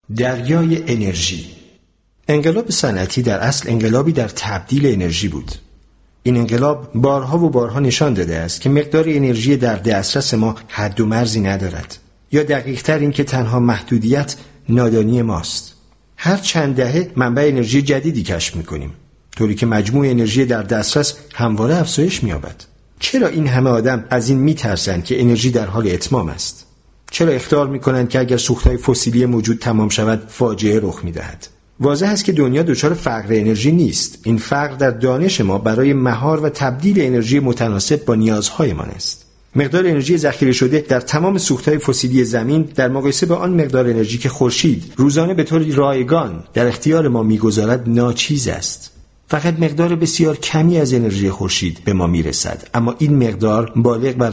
دریای انرژی. انقلاب صنعتی در اصل انقلابی در تبدیل انرژی بود. این انقلاب بارها و بارها نشان داده است که مقدار انرژی در دسترس ما حد و مرزی ندارد، یا دقیق‌تر این که تنها محدودیت نادانی ماست. هر چند دهه منبع انرژی جدیدی کشف می‌کنیم، طوری که مجموع انرژی در دسترس همواره افزایش می‌یابد. چرا این همه آدم از این می‌ترسند که انرژی در حال اتمام است؟ چرا اخطار می‌کنند که اگر سوخت‌های فسیلی موجود تمام شود فاجعه رخ می‌دهد؟ واضح است که دنیا دچار فقر انرژی نیست. این فقر در دانش ما برای مهار و تبدیل انرژی متناسب با نیازهایمان است. مقدار انرژی ذخیره شده در تمام سوخت‌های فسیلی زمین در مقایسه با آن مقدار انرژی که خورشید روزانه به طور رایگان در اختیار ما می‌گذارد ناچیز است. فقط مقدار بسیار کمی از انرژی خورشید به ما میرسد، اما این مقدار بالغ بر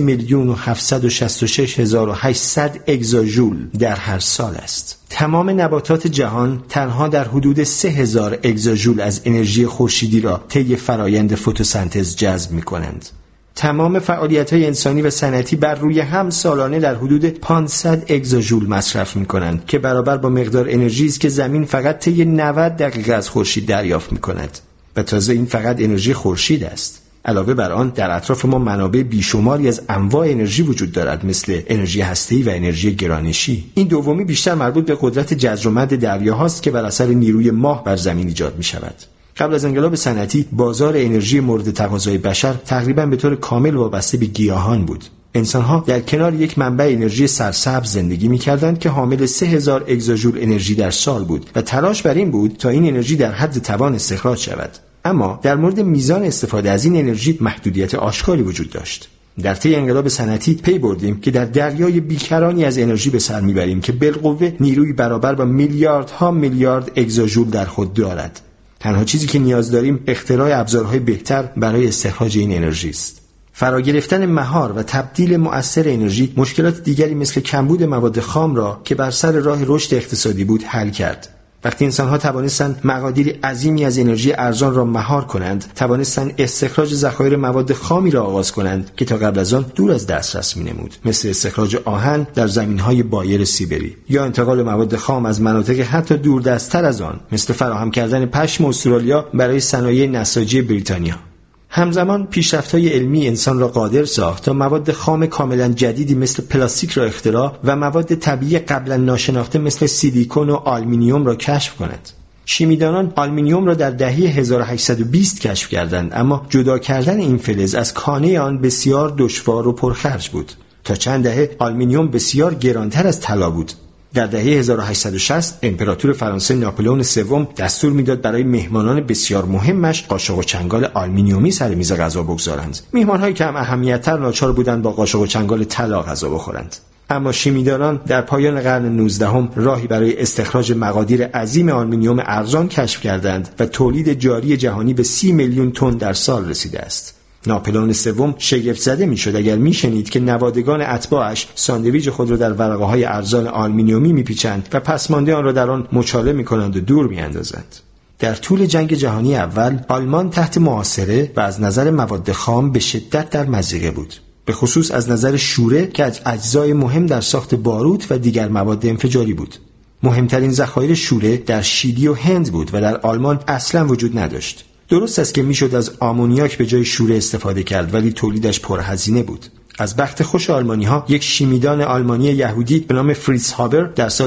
3,766,800 اگزاژول در هر سال است. تمام نباتات جهان تنها در حدود 3,000 اگزاژول از انرژی خورشیدی را طی فرایند فتوسنتز جذب می‌کنند. تمام فعالیت‌های انسانی و صنعتی بر روی هم سالانه در حدود 500 اگزاژول مصرف می‌کنند که برابر با مقدار انرژی است که زمین فقط طی 90 دقیقه از خورشید دریافت می‌کند. و تازه این فقط انرژی خورشید است. علاوه بر آن در اطراف ما منابع بیشماری از انواع انرژی وجود دارد، مثل انرژی هسته‌ای و انرژی گرانشی. این دومی بیشتر مربوط به قدرت جذر و مد دریاهاست که بر اثر نیروی ماه بر زمین ایجاد می‌شود. قبل از انقلاب صنعتی بازار انرژی مورد تقاضای بشر تقریباً به طور کامل وابسته به گیاهان بود. انسان‌ها در کنار یک منبع انرژی سرسبز زندگی می‌کردند که حامل 3,000 اگزاژول انرژی در سال بود و تلاش بر این بود تا این انرژی در حد توان استخراج شود. اما در مورد میزان استفاده از این انرژی محدودیت آشکاری وجود داشت. در طی انقلاب صنعتی پی بردیم که در دریای بیکرانی از انرژی به سر می‌بریم که بالقوه نیروی برابر با میلیاردها میلیارد اگزاژول در خود دارد. تنها چیزی که نیاز داریم اختراع ابزارهای بهتر برای استخراج این انرژی است. فرا گرفتن مهار و تبدیل مؤثر انرژی مشکلات دیگری مثل کمبود مواد خام را که بر سر راه رشد اقتصادی بود حل کرد. وقتی انسان‌ها توانستند مقادیر عظیمی از انرژی ارزان را مهار کنند، توانستند استخراج ذخایر مواد خامی را آغاز کنند که تا قبل از آن دور از دسترس می‌نمود، مثل استخراج آهن در زمین‌های بایر سیبری، یا انتقال مواد خام از مناطق حتی دوردست‌تر از آن، مثل فراهم کردن پشم استرالیا برای صنایع نساجی بریتانیا. همزمان پیشرفت‌های علمی انسان را قادر ساخت تا مواد خام کاملا جدیدی مثل پلاستیک را اختراع و مواد طبیعی قبلا ناشناخته مثل سیلیکون و آلومینیوم را کشف کند. شیمیدانان آلومینیوم را در دهه 1820 کشف کردند، اما جدا کردن این فلز از کانه آن بسیار دشوار و پرخرج بود. تا چند دهه آلومینیوم بسیار گرانتر از طلا بود. در دهه 1860 امپراتور فرانسه ناپلئون سوم دستور میداد برای مهمانان بسیار مهمش قاشق و چنگال آلومینیومی سر میز غذا بگذارند. مهمان‌های کم اهمیت‌تر ناچار بودند با قاشق و چنگال طلا غذا بخورند. اما شیمیدانان در پایان قرن 19 راهی برای استخراج مقادیر عظیم آلومینیوم ارزان کشف کردند و تولید جاری جهانی به 30 میلیون تن در سال رسیده است. ناپلئون سوم شگفت زده میشد اگر میشنید که نوادگان اتباعش ساندویچ خود را در ورقه‌های ارزان آلومینیومی میپیچند و پسمانده آن را در آن مچاله میکنند و دور میاندازند. در طول جنگ جهانی اول آلمان تحت محاصره و از نظر مواد خام به شدت در مضیقه بود، به خصوص از نظر شوره که از اجزای مهم در ساخت باروت و دیگر مواد انفجاری بود. مهمترین ذخایر شوره در شیلی و هند بود و در آلمان اصلا وجود نداشت. درست است که میشد از آمونیاک به جای شوره استفاده کرد، ولی تولیدش پرهزینه بود. از بخت خوش آلمانی‌ها یک شیمیدان آلمانی یهودی به نام فریتز هابر در سال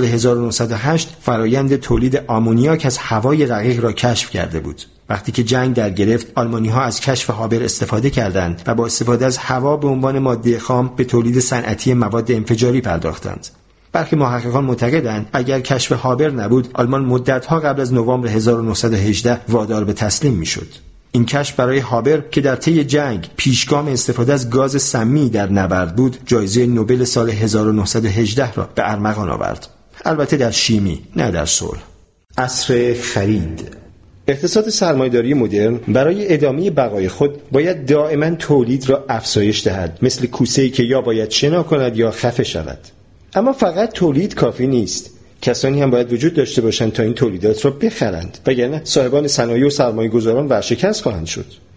1908 فرایند تولید آمونیاک از هوای رقیق را کشف کرده بود. وقتی که جنگ در گرفت، آلمانی‌ها از کشف هابر استفاده کردند و با استفاده از هوا به عنوان ماده خام به تولید صنعتی مواد انفجاری پرداختند. برخی محققان معتقدند اگر کشف هابر نبود، آلمان مدت‌ها قبل از نوامبر 1918 وادار به تسلیم میشد. این کشف برای هابر که در طی جنگ پیشگام استفاده از گاز سمی در نبرد بود، جایزه نوبل سال 1918 را به ارمغان آورد. البته در شیمی، نه در صلح. عصر خرید. اقتصاد سرمایه‌داری مدرن برای ادامه بقای خود باید دائما تولید را افزایش دهد، مثل کوسه‌ای که یا باید شنا کند یا خفه شود. اما فقط تولید کافی نیست. کسانی هم باید وجود داشته باشند تا این تولیدات را بخرند، وگرنه صاحبان صنایع و سرمایه‌گذاران ورشکست خواهند شد.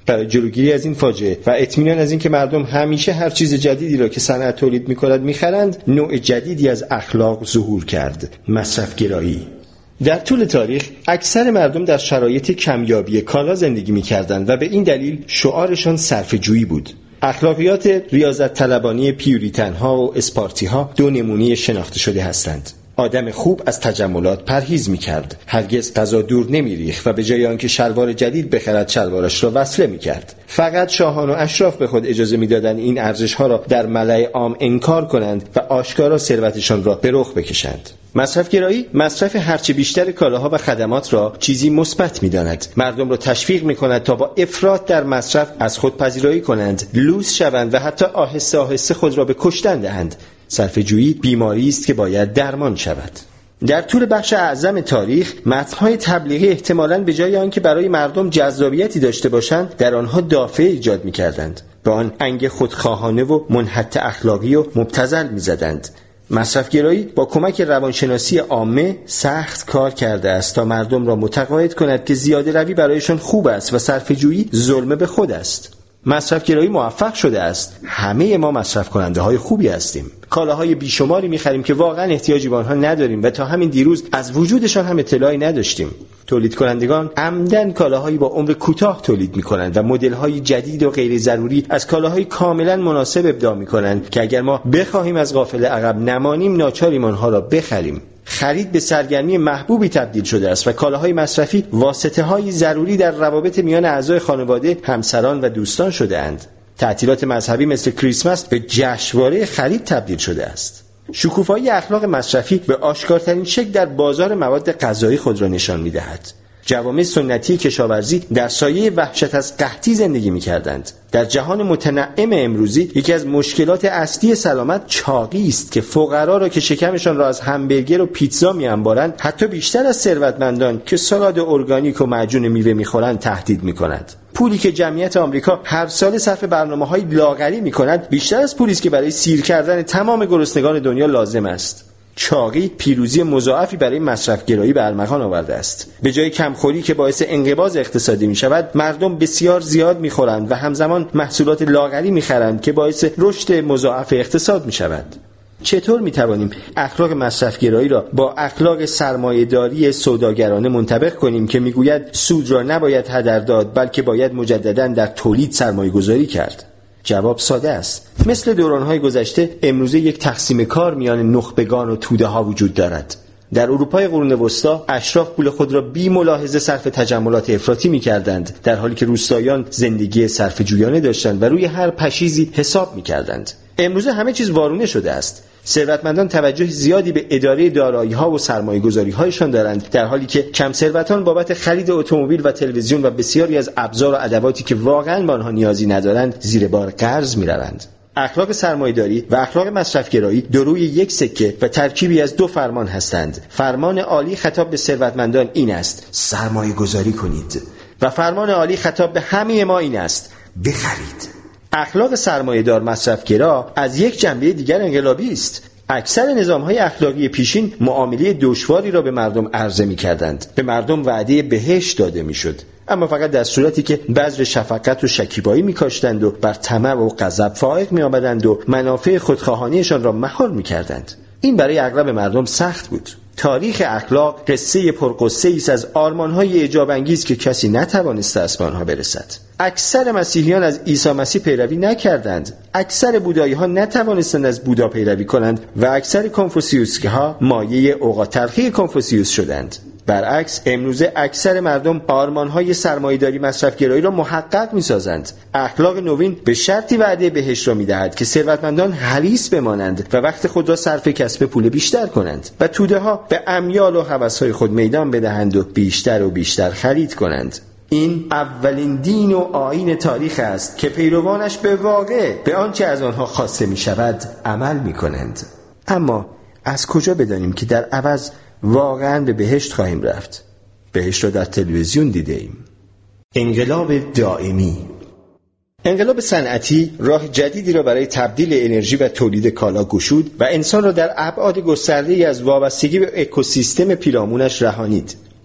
برای جلوگیری از این فاجعه و اطمینان از اینکه مردم همیشه هر چیز جدیدی را که صنعت تولید می‌کند می‌خرند، نوع جدیدی از اخلاق ظهور کرد: مصرف‌گرایی. در طول تاریخ اکثر مردم در شرایط کمیابی کالا زندگی می‌کردند و به این دلیل شعارشان صرفه‌جویی بود. اخلاقیات ریاضت طلبانی پیوریتن‌ها و اسپارتی‌ها دو نمونه شناخته شده هستند. آدم خوب از تجملات پرهیز می‌کرد، هرگز غذا دور نمی‌ریخت و به جای آنکه شلوار جدید بخرد شلوارش را وصله می‌کرد. فقط شاهان و اشراف به خود اجازه می‌دادند این ارزش‌ها را در ملأ عام انکار کنند و آشکارا ثروتشان را به رخ بکشند. مصرف‌گرایی مصرف هرچه بیشتر کالاها و خدمات را چیزی مثبت می‌داند. مردم را تشویق می‌کند تا با افراط در مصرف از خود پذیرایی کنند، لوس شوند و حتی آهسته آهسته خود را به کشتن دهند. صرفه‌جویی بیماری است که باید درمان شود. در طول بخش اعظم تاریخ متن‌های تبلیغی احتمالاً به جای آنکه برای مردم جذابیتی داشته باشند، در آنها دافعه ایجاد می‌کردند. به آن انگ خودخواهانه و منحط اخلاقی و مبتذل می‌زدند. مصرف‌گرایی با کمک روانشناسی عامه سخت کار کرده است تا مردم را متقاعد کند که زیاده روی برایشان خوب است و صرفه‌جویی ظلم به خود است. مصرف‌گرایی موفق شده است. همه ما مصرف کننده های خوبی هستیم. کالاهای بیشماری می‌خریم که واقعا احتیاجی به آنها نداریم و تا همین دیروز از وجودشان هم اطلاعی نداشتیم. تولید کنندگان عمدن کالاهایی با عمر کوتاه تولید می‌کنند و مدل‌های جدید و غیر ضروری از کالاهای کاملا مناسب ابداع می‌کنند که اگر ما بخواهیم از قافله عقب نمانیم ناچاریم آنها را بخریم. خرید به سرگرمی محبوبی تبدیل شده است و کالاهای مصرفی واسطه‌های ضروری در روابط میان اعضای خانواده، همسران و دوستان شده اند. تعطیلات مذهبی مثل کریسمس به جشنواره خرید تبدیل شده است. شکوفایی اخلاق مصرفی به آشکارترین شکل در بازار مواد غذایی خود را نشان می‌دهد. جوامع سنتی کشاورزی در سایه وحشت از قحطی زندگی می‌کردند. در جهان متنعم امروزی یکی از مشکلات اصلی سلامت چاقی است که فقرا را که شکمشان را از همبرگر و پیتزا می‌انبارند حتی بیشتر از ثروتمندان که سالاد ارگانیک و معجون میوه می‌خورند تهدید می‌کند. پولی که جمعیت آمریکا هر سال صرف برنامه‌های لاغری می‌کند بیشتر از پولی است که برای سیر کردن تمام گرسنگان دنیا لازم است. چاقی پیروزی مضاعفی برای مصرف‌گرایی به ارمغان آورده است. به جای کمخوری که باعث انقباض اقتصادی می‌شود، مردم بسیار زیاد می‌خورند و همزمان محصولات لاغری می‌خرند که باعث رشد مضاعف اقتصاد می‌شود. چطور می‌توانیم اخلاق مصرف‌گرایی را با اخلاق سرمایه‌داری سوداگرانه منطبق کنیم که می‌گوید سود را نباید هدر داد بلکه باید مجدداً در تولید سرمایه‌گذاری کرد؟ جواب ساده است. مثل دوران‌های گذشته امروزه یک تقسیم کار میان نخبگان و توده‌ها وجود دارد. در اروپای قرون وسطا اشراف پول خود را بی ملاحظه صرف تجملات افراطی می‌کردند، در حالی که روستاییان زندگی صرفه‌جویانه داشتند و روی هر پشیزی حساب می‌کردند. امروزه همه چیز وارونه شده است. ثروتمندان توجه زیادی به اداره دارایی‌ها و سرمایه‌گذاری‌هایشان دارند، در حالی که کم ثروتان بابت خرید اتومبیل و تلویزیون و بسیاری از ابزار و ادواتی که واقعاً به آنها نیازی ندارند زیر بار قرض می‌روند. اخلاق سرمایه‌داری و اخلاق مصرف‌گرایی دو روی یک سکه و ترکیبی از دو فرمان هستند. فرمان عالی خطاب به ثروتمندان این است: سرمایه‌گذاری کنید، و فرمان عالی خطاب به همه ما این است: بخرید. اخلاق سرمایه‌دار مصرفگرا از یک جنبه دیگر انقلابی است. اکثر نظام‌های اخلاقی پیشین معامله دشواری را به مردم عرضه می‌کردند. به مردم وعده بهشت داده می‌شد، اما فقط در صورتی که بذر شفقت و شکیبایی می‌کاشتند و بر طمع و غضب فائق می‌آمدند و منافع خودخواهانیشان را مهار می‌کردند. این برای اغلب مردم سخت بود. تاریخ اخلاق قصه پرقصه‌ای است از آرمان‌های اعجاب انگیز که کسی نتوانسته است به آنها برسد. اکثر مسیحیان از عیسی مسیح پیروی نکردند، اکثر بودایی‌ها نتوانستند از بودا پیروی کنند و اکثر کنفوسیوس‌ها مایه اوقات تلخی کنفوسیوس شدند. برعکس امروزه اکثر مردم آرمان‌های سرمایه‌داری مصرف‌گرایی را محقق می‌سازند. اخلاق نوین به شرطی وعده بهشت را می‌دهد که ثروتمندان حریص بمانند و وقت خود را صرف کسب پول بیشتر کنند و توده‌ها به امیال و هوس‌های خود میدان بدهند و بیشتر و بیشتر خرید کنند. این اولین دین و آیین تاریخ است که پیروانش به واقع به آنچه از آنها خواسته می‌شود عمل می‌کنند. اما از کجا بدانیم که در عوض واقعاً به بهشت خواهیم رفت؟ بهشت را در تلویزیون دیده ایم. انقلاب دائمی. انقلاب صنعتی راه جدیدی را برای تبدیل انرژی و تولید کالا گشود و انسان را در ابعاد گسترده‌ای از وابستگی به اکوسیستم پیرامونش رهانید.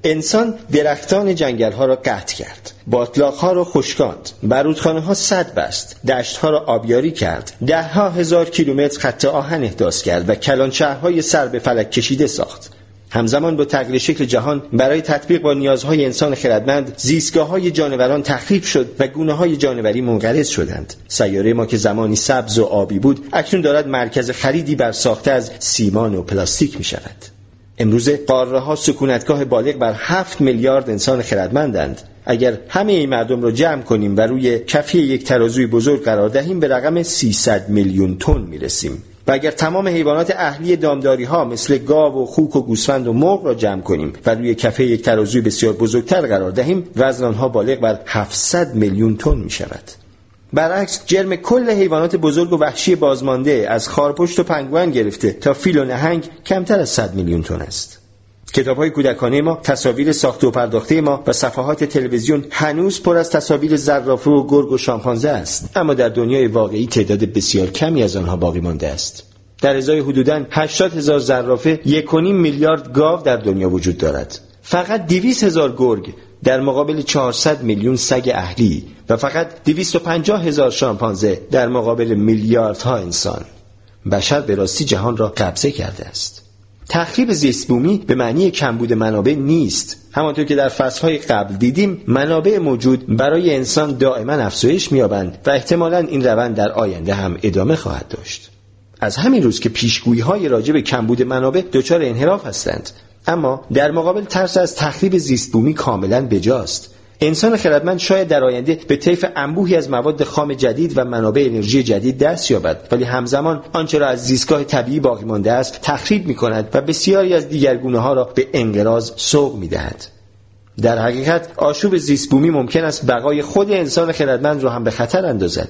انسان درختان جنگل‌ها را قطع کرد، باتلاق‌ها را خشکاند، بارودخانه‌ها سد بست، دشت‌ها را آبیاری کرد، ده‌ها هزار کیلومتر خط آهن احداث کرد و کلانشهرهای سر به فلک کشیده ساخت. همزمان با تغییر شکل جهان برای تطبیق با نیازهای انسان خردمند، زیستگاه‌های جانوران تخریب شد و گونه‌های جانوری منقرض شدند. سیاره ما که زمانی سبز و آبی بود، اکنون دارد مرکز خریدی برساخته از سیمان و پلاستیک می‌شود. امروزه قاره‌ها سکونتگاه بالغ بر 7 میلیارد انسان خردمندند. اگر همه این مردم را جمع کنیم و روی کفه یک ترازوی بزرگ قرار دهیم، به رقم 300 میلیون تن میرسیم. و اگر تمام حیوانات اهلی دامداری‌ها مثل گاو و خوک و گوسفند و مرغ را جمع کنیم و روی کفه یک ترازوی بسیار بزرگتر قرار دهیم، وزن آنها بالغ بر 700 میلیون تن می‌شود. برعکس، جرم کل حیوانات بزرگ و وحشی بازمانده از خارپشت و پنگوئن گرفته تا فیل و نهنگ کمتر از 100 میلیون تن است. کتاب‌های کودکانه ما، تصاویر ساخته و پرداخته ما و صفحات تلویزیون هنوز پر از تصاویر زرافه و گرگ و شامپانزه است، اما در دنیای واقعی تعداد بسیار کمی از آنها باقی مانده است. در ازای حدوداً 80,000 زرافه، 1.5 میلیارد گاو در دنیا وجود دارد. فقط 200,000 گرگ در مقابل 400 میلیون سگ اهلی و فقط 250,000 شامپانزه در مقابل میلیاردها انسان. بشر به راستی جهان را قبضه کرده است. تخریب زیست بومی به معنی کمبود منابع نیست. همانطور که در فصلهای قبل دیدیم، منابع موجود برای انسان دائما افزایش می‌یابند و احتمالاً این روند در آینده هم ادامه خواهد داشت. از همین روز که پیشگویی‌های راجع به کمبود منابع دچار انحراف هستند، اما در مقابل ترس از تخریب زیست بومی کاملاً بجاست. انسان خردمند شاید در آینده به طیف انبوهی از مواد خام جدید و منابع انرژی جدید دست یابد، ولی همزمان آنچه را از زیستگاه طبیعی باقی مانده است تخریب می‌کند و بسیاری از دیگر گونه‌ها را به انقراض سوق می‌دهد. در حقیقت آشوب زیست بومی ممکن است بقای خود انسان خردمند را هم به خطر اندازد.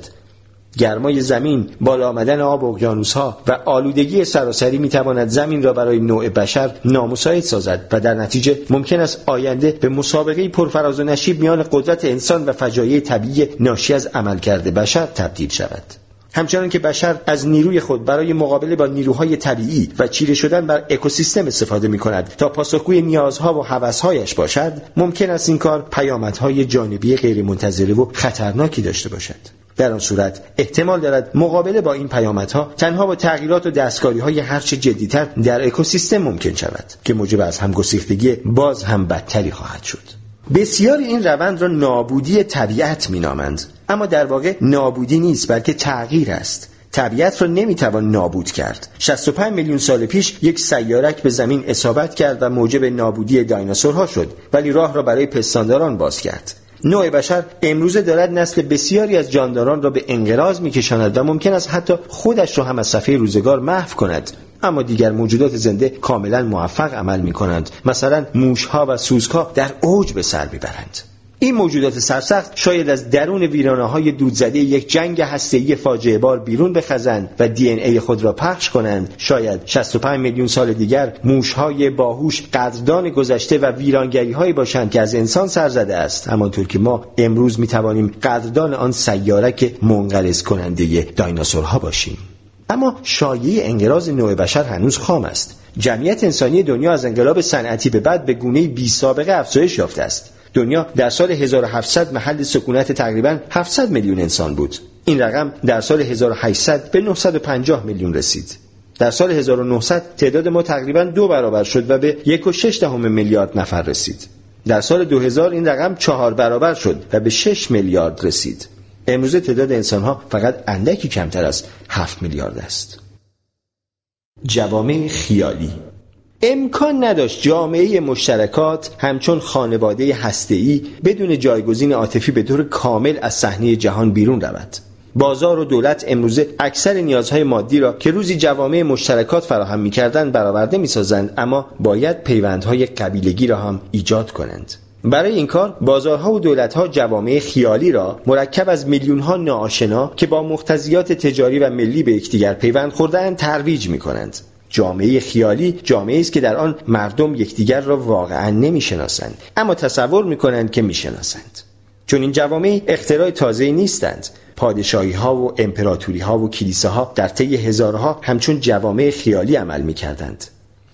گرمای زمین، بالا آمدن آب اقیانوس‌ها و آلودگی سراسری می‌تواند زمین را برای نوع بشر نامساعد سازد و در نتیجه ممکن است آینده به مسابقه پرفراز و نشیب میان قدرت انسان و فجایع طبیعی ناشی از عملکرد بشر تبدیل شود. همچنان که بشر از نیروی خود برای مقابله با نیروهای طبیعی و چیره شدن بر اکوسیستم استفاده می‌کند تا پاسخگوی نیازها و هوس‌هایش باشد، ممکن است این کار پیامدهای جانبی غیرمنتظره و خطرناکی داشته باشد. در آن صورت احتمال دارد مقابله با این پیامدها تنها با تغییرات و دستکاری‌های هرچه جدی‌تر در اکوسیستم ممکن شود که موجب از همگسیختگی باز هم بدتری خواهد شد. بسیاری این روند را نابودی طبیعت می‌نامند، اما در واقع نابودی نیست بلکه تغییر است. طبیعت را نمی‌توان نابود کرد. 65 میلیون سال پیش یک سیارک به زمین اصابت کرد و موجب نابودی دایناسورها شد، ولی راه را برای پستانداران باز کرد. نوع بشر امروزه دارد نسل بسیاری از جانداران را به انقراض می‌کشاند و ممکن است حتی خودش را هم از صفحه روزگار محو کند، اما دیگر موجودات زنده کاملا موفق عمل می‌کنند. مثلا موش‌ها و سوسک‌ها در اوج به سر می‌برند. این موجودات سرسخت شاید از درون ویرانه‌های دودزده یک جنگ هسته‌ای فاجعه بار بیرون بخزند و دی ان ای خود را پخش کنند. شاید 65 میلیون سال دیگر موش‌های باهوش قدردان گذشته و ویرانگری‌هایی باشند که از انسان سر زده است، همانطور که ما امروز می‌توانیم قدردان آن سیارک منقرض کننده دایناسورها باشیم. اما شایعه انقراض نوع بشر هنوز خام است. جمعیت انسانی دنیا از انقلاب صنعتی به بعد به گونه‌ای بی‌سابقه افزایش یافته است. دنیا در سال 1700 محل سکونت تقریباً 700 میلیون انسان بود. این رقم در سال 1800 به 950 میلیون رسید. در سال 1900 تعداد ما تقریباً 2 برابر شد و به 1.6 میلیارد نفر رسید. در سال 2000 این رقم 4 برابر شد و به 6 میلیارد رسید. امروزه تعداد انسان‌ها فقط اندکی کمتر از 7 میلیارد است. جوامع خیالی امکان نداشت جامعه مشترکات همچون خانواده هسته‌ای بدون جایگزین عاطفی به طور کامل از صحنه جهان بیرون رود. بازار و دولت امروزه اکثر نیازهای مادی را که روزی جوامع مشترکات فراهم می‌کردند برآورده می‌سازند، اما باید پیوندهای قبیلگی را هم ایجاد کنند. برای این کار بازارها و دولت‌ها جوامع خیالی را مرکب از میلیون‌ها ناآشنا که با مقتضیات تجاری و ملی به یکدیگر پیوند خورده‌اند ترویج می‌کنند. جامعه خیالی جامعه‌ای است که در آن مردم یکدیگر را واقعاً نمی‌شناسند، اما تصور می‌کنند که می‌شناسند. چون این جوامع اختراع تازه‌ای نیستند. پادشاهی‌ها و امپراتوری‌ها و کلیساها در طی هزارها همچون جوامع خیالی عمل می‌کردند.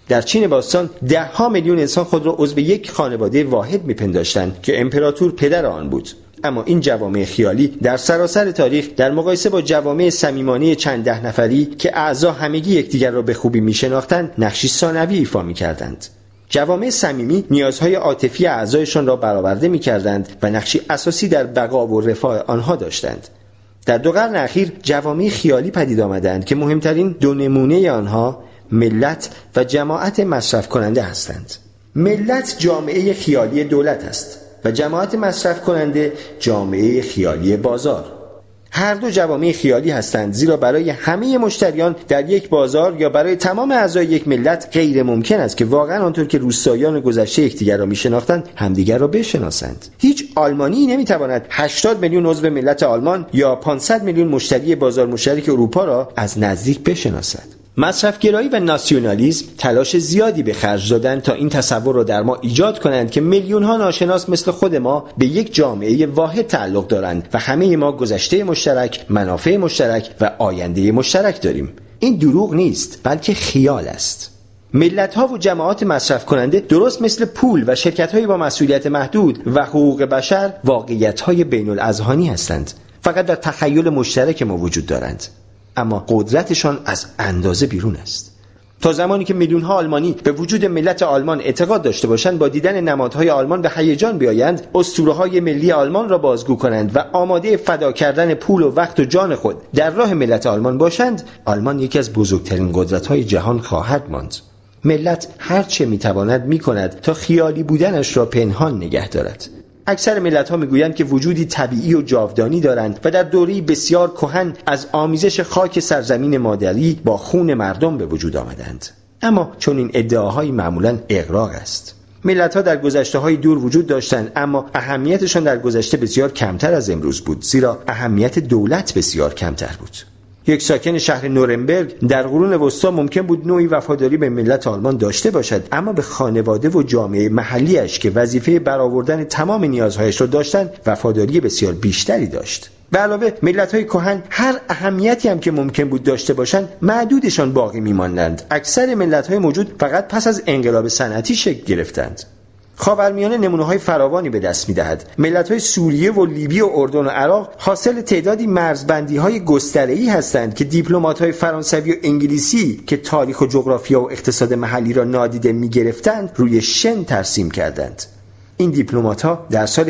در چین باستان 10 میلیون انسان خود را عضو یک خانواده واحد می‌پنداشتند که امپراتور پدر آن بود. اما این جوامع خیالی در سراسر تاریخ در مقایسه با جوامع صمیمانه چند ده نفری که اعضا همگی یکدیگر را به خوبی می‌شناختند نقشی ثانوی ایفا می‌کردند. جوامع صمیمی نیازهای عاطفی اعضایشان را برآورده می‌کردند و نقشی اساسی در بقا و رفاه آنها داشتند. در 2 قرن اخیر جوامع خیالی پدید آمدند که مهمترین 2 نمونه آنها ملت و جماعت مصرف کننده هستند. ملت جامعه خیالی دولت است و جماعت مصرف کننده جامعه خیالی بازار. هر دو جوامع خیالی هستند زیرا برای همه مشتریان در یک بازار یا برای تمام اعضای یک ملت غیر ممکن است که واقعا آنطور که روستاییان گذشته یکدیگر را میشناختند همدیگر را بشناسند. هیچ آلمانی نمیتواند 80 میلیون عضو ملت آلمان یا 500 میلیون مشتری بازار مشترک اروپا را از نزدیک بشناسد. مصرفگرایی و ناسیونالیسم تلاش زیادی به خرج دادند تا این تصور را در ما ایجاد کنند که میلیون‌ها ناشناس مثل خود ما به یک جامعه واحد تعلق دارند و همه ما گذشته مشترک، منافع مشترک و آینده مشترک داریم. این دروغ نیست، بلکه خیال است. ملت‌ها و جماعات مصرف کننده درست مثل پول و شرکت‌های با مسئولیت محدود و حقوق بشر واقعیت‌های بین‌الاذهانی هستند. فقط در تخیل مشترک ما وجود دارند. اما قدرتشان از اندازه بیرون است. تا زمانی که میلیون‌ها آلمانی به وجود ملت آلمان اعتقاد داشته باشند با دیدن نمادهای آلمان به هیجان بیایند، اسطوره‌های ملی آلمان را بازگو کنند و آماده فدا کردن پول و وقت و جان خود در راه ملت آلمان باشند، آلمان یکی از بزرگترین قدرت‌های جهان خواهد ماند. ملت هر چه می‌تواند می‌کند تا خیالی بودنش را پنهان نگه دارد. اکثر ملت‌ها می‌گویند که وجودی طبیعی و جاودانی دارند و در دوره‌ای بسیار کهن از آمیزش خاک سرزمین مادری با خون مردم به وجود آمدند. اما چون این ادعاهای معمولاً اغراق است. ملت‌ها در گذشته‌های دور وجود داشتند اما اهمیتشان در گذشته بسیار کمتر از امروز بود، زیرا اهمیت دولت بسیار کمتر بود. یک ساکن شهر نورنبرگ در قرون وسطا ممکن بود نوعی وفاداری به ملت آلمان داشته باشد، اما به خانواده و جامعه محلیش که وظیفه برآوردن تمام نیازهایش را داشتند وفاداری بسیار بیشتری داشت. به علاوه ملت‌های کهن هر اهمیتی هم که ممکن بود داشته باشند معدودشان باقی می‌ماندند. اکثر ملت‌های موجود فقط پس از انقلاب صنعتی شکل گرفتند. خاورمیانه نمونه‌های فراوانی به دست می‌دهد. ملت‌های سوریه و لیبی و اردن و عراق حاصل تعدادی مرزبندی‌های گستره‌ای هستند که دیپلمات‌های فرانسوی و انگلیسی که تاریخ و جغرافیا و اقتصاد محلی را نادیده می‌گرفتند روی شن ترسیم کردند. این دیپلمات‌ها در سال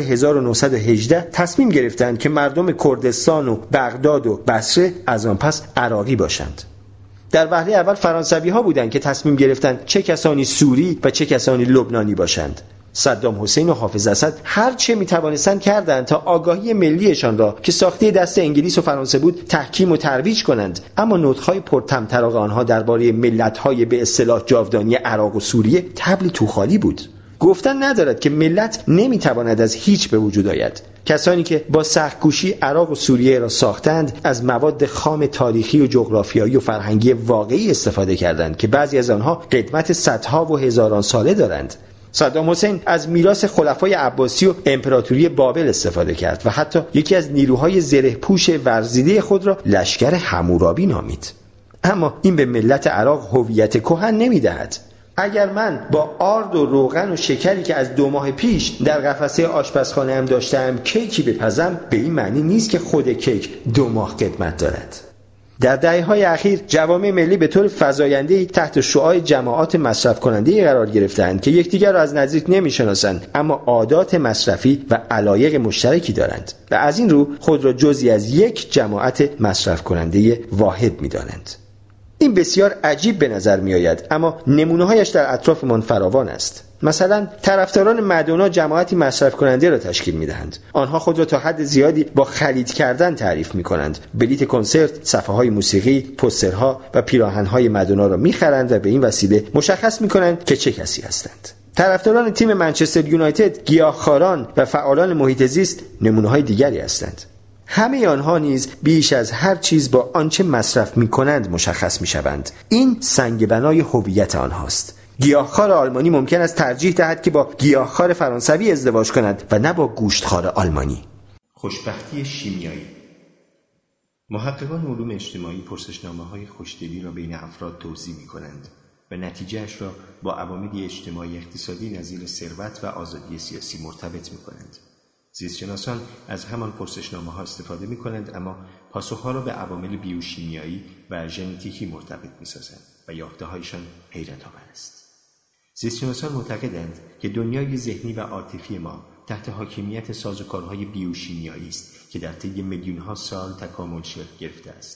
1918 تصمیم گرفتند که مردم کردستان و بغداد و بصره از آن پس عراقی باشند. در وهله اول فرانسوی‌ها بودند که تصمیم گرفتند چه کسانی سوری و چه کسانی لبنانی باشند. صدام حسین و حافظ اسد هر چه می‌توانستند کردند تا آگاهی ملیشان را که ساخته دست انگلیس و فرانسه بود تحکیم و ترویج کنند، اما نطق‌های پرطمطراق آنها درباره ملت‌های به اصطلاح جاودانی عراق و سوریه طبل توخالی بود. گفتن ندارد که ملت نمیتواند از هیچ به وجود آید. کسانی که با سخت‌کوشی عراق و سوریه را ساختند از مواد خام تاریخی و جغرافیایی و فرهنگی واقعی استفاده کردند که بعضی از آنها قدمت صدها و هزاران ساله دارند. صدام حسین از میراث خلفای عباسی و امپراتوری بابل استفاده کرد و حتی یکی از نیروهای زره‌پوش ورزیده خود را لشکر حمورابی نامید. اما این به ملت عراق هویت کهن نمی‌دهد. اگر من با آرد و روغن و شکری که از 2 ماه پیش در قفسه آشپزخانه هم داشتم کیکی بپزم، به این معنی نیست که خود کیک 2 ماه قدمت دارد. در دهه‌های اخیر جوامع ملی به طور فزاینده‌ای تحت شعاع جماعات مصرف کننده قرار گرفتند که یکدیگر را از نزدیک نمی‌شناسند اما عادات مصرفی و علایق مشترکی دارند و از این رو خود را جزئی از یک جماعت مصرف کننده واحد می‌دانند. این بسیار عجیب به نظر می آید اما نمونه‌هایش در اطرافمان فراوان است. مثلا طرفداران مادونا جماعتی مصرف کننده را تشکیل می دهند. آنها خود را تا حد زیادی با خرید کردن تعریف می کنند. بلیت کنسرت، صفحه‌های موسیقی، پوسترها و پیراهن‌های مادونا را می خرند و به این وسیله مشخص می کنند که چه کسی هستند. طرفداران تیم منچستر یونایتد، گیاهخواران و فعالان محیط زیست نمونه‌های دیگری هستند. همه آنها نیز بیش از هر چیز با آنچه مصرف می‌کنند مشخص می‌شوند. این سنگ بنای هویت آنهاست. گیاهخوار آلمانی ممکن است ترجیح دهد که با گیاهخوار فرانسوی ازدواج کند و نه با گوشتخوار آلمانی. خوشبختی شیمیایی. محققان علوم اجتماعی پرسشنامه‌های خوشدلی را بین افراد توزیع می‌کنند. و نتیجهش را با عوامل اجتماعی اقتصادی نظیر ثروت و آزادی سیاسی مرتبط می‌کنند. زیستشناسان از همان پرسشنامه‌ها استفاده می‌کنند، اما پاسخ‌ها را به عوامل بیوشیمیایی و ژنتیکی مرتبط می‌سازند و یافته‌هایشان حیرت‌آور است. زیستشناسان معتقدند که دنیای ذهنی و عاطفی ما تحت حاکمیت سازوکارهای بیوشیمیایی است که در طی میلیون‌ها سال تکامل شکل گرفته است.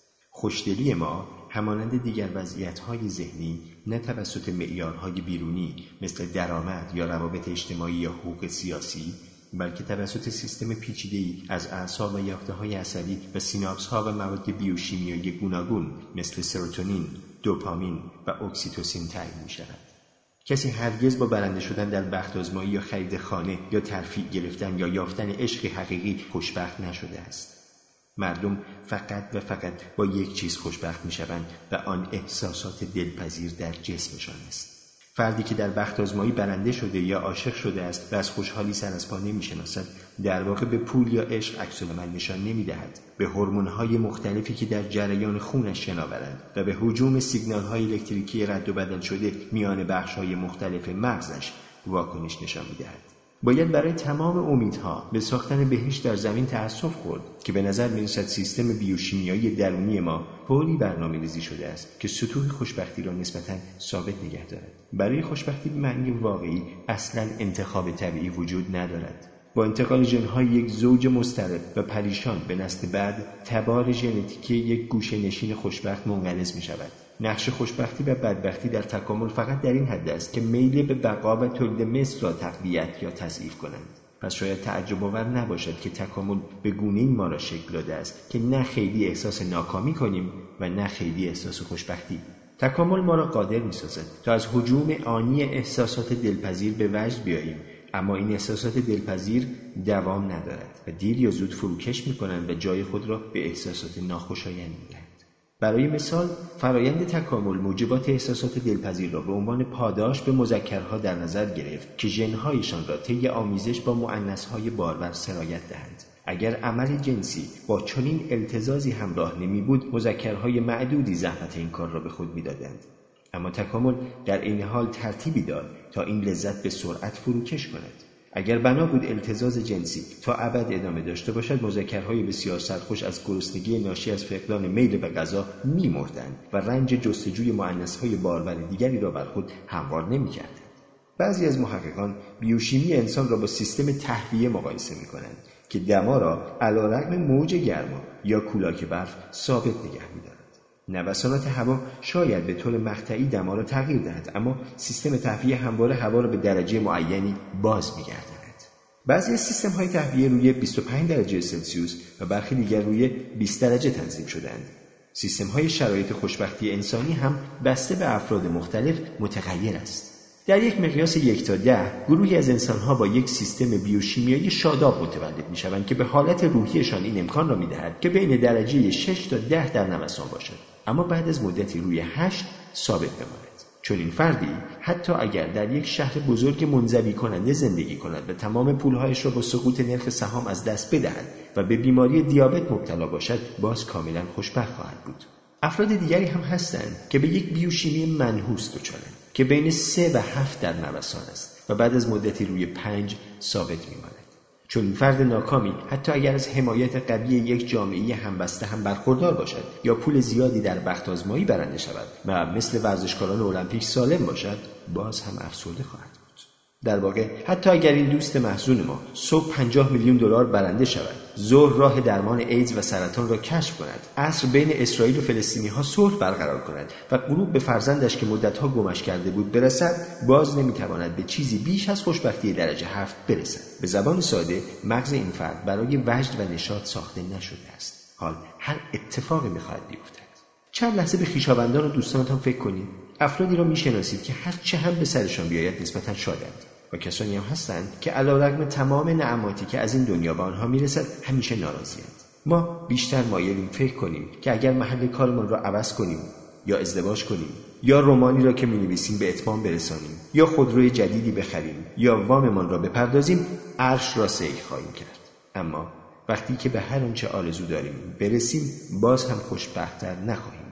خوشدلی ما همانند دیگر وضعیت‌های ذهنی نه توسط معیارهای بیرونی مثل درآمد یا روابط اجتماعی یا حقوق سیاسی، بلکه توسط سیستم پیچیده‌ای از اعصاب و یافته‌های عصبی و سیناپس‌ها و مواد بیوشیمیایی گوناگون مثل سروتونین، دوپامین و اکسیتوسین تعیین می‌شود. کسی هرگز با برنده شدن در بخت‌آزمایی یا خرید خانه یا ترفیع گرفتن یا یافتن عشق حقیقی خوشبخت نشده است. مردم فقط و فقط با یک چیز خوشبخت می‌شوند و آن احساسات دلپذیر در جسمشان است. فردی که در بخت‌آزمایی برنده شده یا عاشق شده است و از خوشحالی سر از پا نمی‌شناسد، در واقع به پول یا عشق عکس‌العمل نشان نمی‌دهد. به هورمون‌های مختلفی که در جریان خونش شناورند و به هجوم سیگنال‌های الکتریکی رد و بدل شده میان بخش‌های مختلف مغزش واکنش نشان می‌دهد. باید برای تمام امیدها به ساختن بهشت در زمین تأسف خورد که به نظر می‌رسد سیستم بیوشیمیایی درونی ما طوری برنامه‌ریزی شده است که سطوح خوشبختی را نسبتاً ثابت نگه دارد. برای خوشبختی به معنی واقعی اصلاً انتخاب طبیعی وجود ندارد. با انتقال ژن‌های یک زوج مضطرب و پریشان به نسل بعد، تبار ژنتیکی یک گوشه‌نشین خوشبخت منقرض می‌شود. نقش خوشبختی و بدبختی در تکامل فقط در این حد است که میل به بقا و تولید مثل را تقویت یا تضعیف کنند. پس شاید تعجب آور نباشد که تکامل به گونه‌ای ما را شکل داده است که نه خیلی احساس ناکامی کنیم و نه خیلی احساس خوشبختی. تکامل ما را قادر می‌سازد تا از هجوم آنی احساسات دلپذیر به وجد بیاییم، اما این احساسات دلپذیر دوام ندارد و دیر یا زود فروکش می‌کنند و جای خود را به احساسات ناخوشایند می‌دهند. برای مثال، فرایند تکامل موجبات احساسات دلپذیر را به عنوان پاداش به مذکرها در نظر گرفت که ژن‌هایشان را طی آمیزش با مؤنث‌های بارور سرایت دهند. اگر عمل جنسی با چنین التزازی همراه نمی‌بود، مذکرهای معدودی زحمت این کار را به خود می‌دادند. اما تکامل در این حال ترتیبی داد تا این لذت به سرعت فروکش کند. اگر بنا بود التزاز جنسی تا ابد ادامه داشته باشد، مذکرهای بسیار سرخوش از گرسنگی ناشی از فقدان میل به غذا می‌مردند و رنج جستجوی مؤنثهای بارور دیگری را بر خود هموار نمی‌کردند. بعضی از محققان بیوشیمی انسان را با سیستم تهویه مقایسه می‌کنند که دما را علیرغم موج گرما یا کولاک برف ثابت نگه می‌دارد. نوسانات هوا شاید به طور مقطعی دما را تغییر دهد، اما سیستم تهویه همواره هوا را به درجه معینی باز می‌گرداند. بعضی از سیستم‌های تهویه روی 25 درجه سلسیوس و برخی دیگر روی 20 درجه تنظیم شده‌اند. سیستم‌های شرایط خوشبختی انسانی هم بسته به افراد مختلف متغیر است. در یک مقیاس 1 تا 10 گروهی از انسان‌ها با یک سیستم بیوشیمیایی شاداب متولد می‌شوند که به حالت روحیشان این امکان را می‌دهد که بین درجه 6 تا 10 در نوسان باشد، اما بعد از مدتی روی 8 ثابت بماند. چون این فردی حتی اگر در یک شهر بزرگ منزوی کننده زندگی کند و تمام پولهایش را با سقوط نرخ سهام از دست بدهد و به بیماری دیابت مبتلا باشد، باز کاملا خوشبخت خواهد بود. افراد دیگری هم هستند که به یک بیوشیمی منحوس دچارند که بین 3 و 7 در نوسان است و بعد از مدتی روی 5 ثابت می‌ماند. چون این فرد ناکامی حتی اگر از حمایت قوی یک جامعه همبسته هم برخوردار باشد یا پول زیادی در بخت‌آزمایی برنده شود و مثل ورزشکاران المپیک سالم باشد، باز هم افسرده خواهد بود. در واقع حتی اگر این دوست محزون ما صبح 50 میلیون دلار برنده شود، ظهر راه درمان ایدز و سرطان را کشف کند، عصر بین اسرائیل و فلسطینی‌ها صلح برقرار کند و غروب به فرزندش که مدت‌ها گمش کرده بود برسد، باز نمی‌تواند به چیزی بیش از خوشبختی درجه 7 برسد. به زبان ساده، مغز این فرد برای وجد و نشاط ساخته نشده است. حال هر اتفاقی می‌خواهد بیفتد. چند لحظه به خویشاوندان و دوستانتان فکر کنید. افرادی را می‌شناسید که هر چه هم به سرشان بیاید نسبتاً شادند و کسانی هم هستند که علیرغم تمام نعماتی که از این دنیا به آنها میرسد همیشه ناراضی‌اند. ما بیشتر مایلیم فکر کنیم که اگر محل کارمان را عوض کنیم یا ازدواج کنیم یا رمانی را که می‌نویسیم به اتمام برسانیم یا خودروی جدیدی بخریم یا واممان را بپردازیم، عرش را سیر خواهیم کرد. اما وقتی که به هر آنچه آرزو داریم برسیم، باز هم خوشبخت‌تر نخواهیم بود.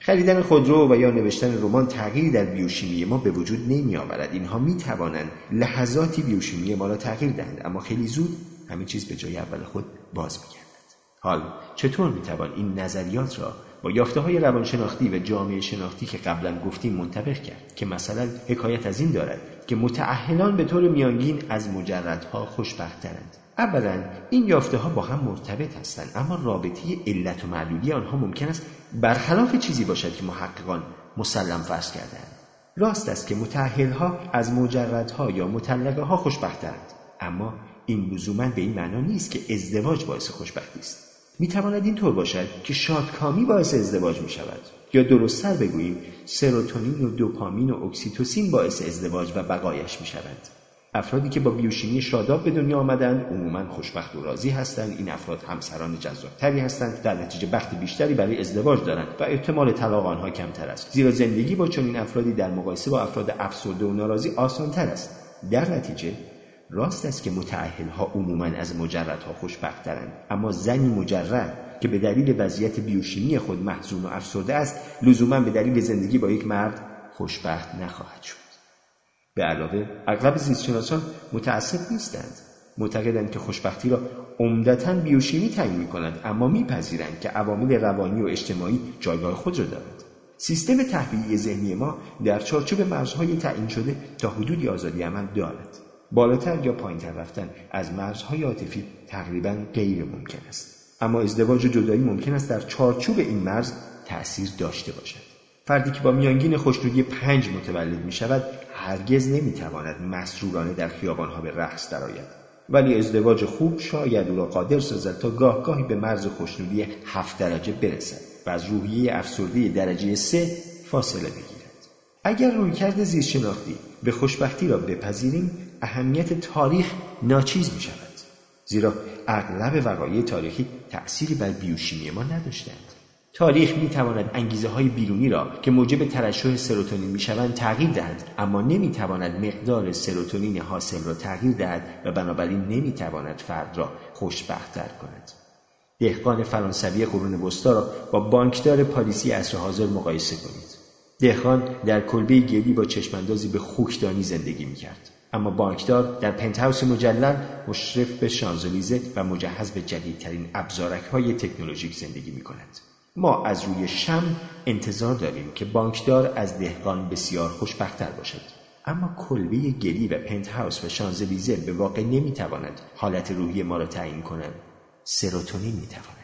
خریدن خودرو و یا نوشتن رمان تغییری در بیوشیمی ما به وجود نمی آورد. اینها می توانند لحظاتی بیوشیمی ما را تغییر دهند، اما خیلی زود همه چیز به جای اول خود باز می گردد. حال چطور می توان این نظریات را با یافته‌های روانشناختی و جامعه شناختی که قبلا گفتیم منطبق کرد که مثلا حکایت از این دارد که متأهلان به طور میانگین از مجردها خوشبخت‌ترند؟ اولا این یافته‌ها با هم مرتبط هستند، اما رابطه علت و معلولی آنها ممکن است برخلاف چیزی باشد که محققان مسلم فرض کردند. راست است که متأهل‌ها از مجردها یا مطلقه‌ها خوشبخت‌ترند، اما این لزوماً به این معنا نیست که ازدواج باعث خوشبختی است. می‌تواند اینطور باشد که شادکامی باعث ازدواج می‌شود، یا درست‌تر بگوییم سروتونین و دوپامین و اکسیتوسین باعث ازدواج و بقایش می‌شوند. افرادی که با بیوشیمی شاداب به دنیا آمدند عموماً خوشبخت و راضی هستند. این افراد همسران جذاب‌تری هستند، در نتیجه وقت بیشتری برای ازدواج دارند و احتمال طلاق آنها کمتر است، زیرا زندگی با چنین افرادی در مقایسه با افراد افسرده و ناراضی آسان‌تر است. در نتیجه راست است که متأهل‌ها عموماً از مجردها خوشبخت‌ترند، اما زنی مجرد که به دلیل وضعیت بیوشیمی خود محزون و افسرده است لزوماً به دلیل زندگی با یک مرد خوشبخت نخواهد شد. به علاوه اغلب زیستشناسان متعصب نیستند. معتقدند که خوشبختی را عمدتاً بیوشیمی تعیین می‌کند، اما می‌پذیرند که عوامل روانی و اجتماعی جایگاه خود را دارد. سیستم تهویه‌ای ذهنی ما در چارچوب مرزهای تعیین شده تا حدودی آزادی عمل دارد. بالاتر یا پایین‌تر رفتن از مرزهای عاطفی تقریباً غیر ممکن است. اما ازدواج و جدایی ممکن است در چارچوب این مرز تأثیر داشته باشد. فردی که با میانگین خوشنودی 5 متولد می شود هرگز نمی تواند مسرورانه در خیابانها به رقص درآید، ولی ازدواج خوب شاید او را قادر سازد تا گاهی به مرز خوشنودی 7 درجه برسد و از روحیه افسردگی درجه 3 فاصله بگیرد. اگر رویکرد زیستشناختی به خوشبختی را بپذیریم، اهمیت تاریخ ناچیز می شود، زیرا اغلب وقایع تاریخی تأثیری بر بیوشیمی ما نداشتند. تاریخ می تواند انگیزه های بیرونی را که موجب ترشح سروتونین می شوند تغییر دهد، اما نمی تواند مقدار سروتونین حاصل را تغییر دهد و بنابراین نمی تواند فرد را خوشبخت‌تر کند. دهقان فرانسوی قرون وسطا را با بانکدار پاریسی عصر حاضر مقایسه کنید. دهقان در کلبه گلی با چشماندازی به خوکدانی زندگی می کرد، اما بانکدار در پنتهاوس مجلل مشرف به شانزلیزه و مجهز به جدیدترین ابزارهای تکنولوژیک زندگی می کند. ما از روی شم انتظار داریم که بانکدار از دهقان بسیار خوشبخت‌تر باشد، اما کلبه گلی و پنتهاوس و شانزلیزه به واقع نمی‌تواند حالت روحی ما را تعیین کنند. سروتونین می‌تواند.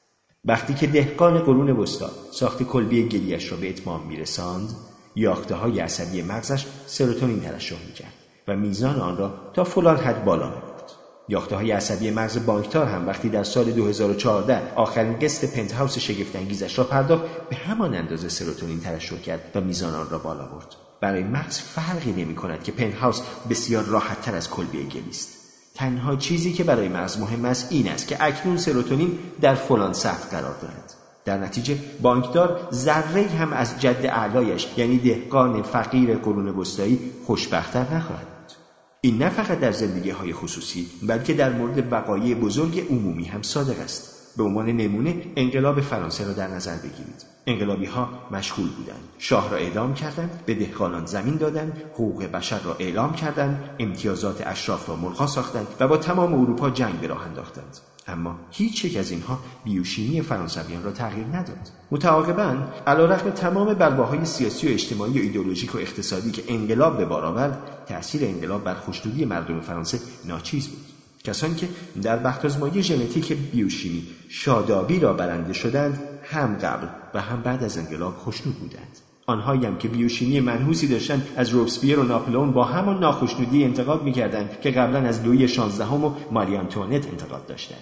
وقتی که دهقان قرون وسطا ساخت کلبه گلیش را به اتمام می‌رساند، یافته‌های عصبی مغزش سروتونین ترشح می‌کرد و میزان آن را تا فلان حد بالا می‌برد. یافته‌های عصبی مغز بانکدار هم وقتی در سال 2014 آخرین قسط پنتهاوس شگفت‌انگیزش را پرداخت، به همان اندازه سروتونین ترشح کرد و میزان آن را بالا برد. برای مغز فرقی نمی‌کند که پنتهاوس بسیار راحت‌تر از کلبه گلی است. تنها چیزی که برای مغز مهم است این است که اکنون سروتونین در فلان سطح قرار دارد. در نتیجه بانکدار ذره‌ای هم از جد اعلایش یعنی دهقان فقیر قرون وسطایی خوشبخت‌تر نخواهد. این نه فقط در زندگی‌های خصوصی بلکه در مورد وقایع بزرگ عمومی هم صادق است. به عنوان نمونه انقلاب فرانسه را در نظر بگیرید. انقلابی‌ها مشغول بودند، شاه را اعدام کردند، به دهقانان زمین دادند، حقوق بشر را اعلام کردند، امتیازات اشراف را ملغی ساختند و با تمام اروپا جنگ به راه انداختند. اما هیچ یک از اینها بیوشیمی فرانسویان را تغییر نداد. متعاقباً علیرغم تمام بلواهای سیاسی و اجتماعی و ایدئولوژیک و اقتصادی که انقلاب به بار آورد، تأثیر انقلاب بر خوشنودی مردم فرانسه ناچیز بود. کسانی که در بخت‌آزمایی ژنتیک بیوشیمی شادابی را برنده شدند، هم قبل و هم بعد از انقلاب خوشنود بودند. آنهایی هم که بیوشیمی منحوسی داشتند از روبسپیر و ناپلئون با همان ناخشنودی انتقاد می‌کردند که قبلا از لویی 16 و ماری آنتوانت انتقاد داشتند.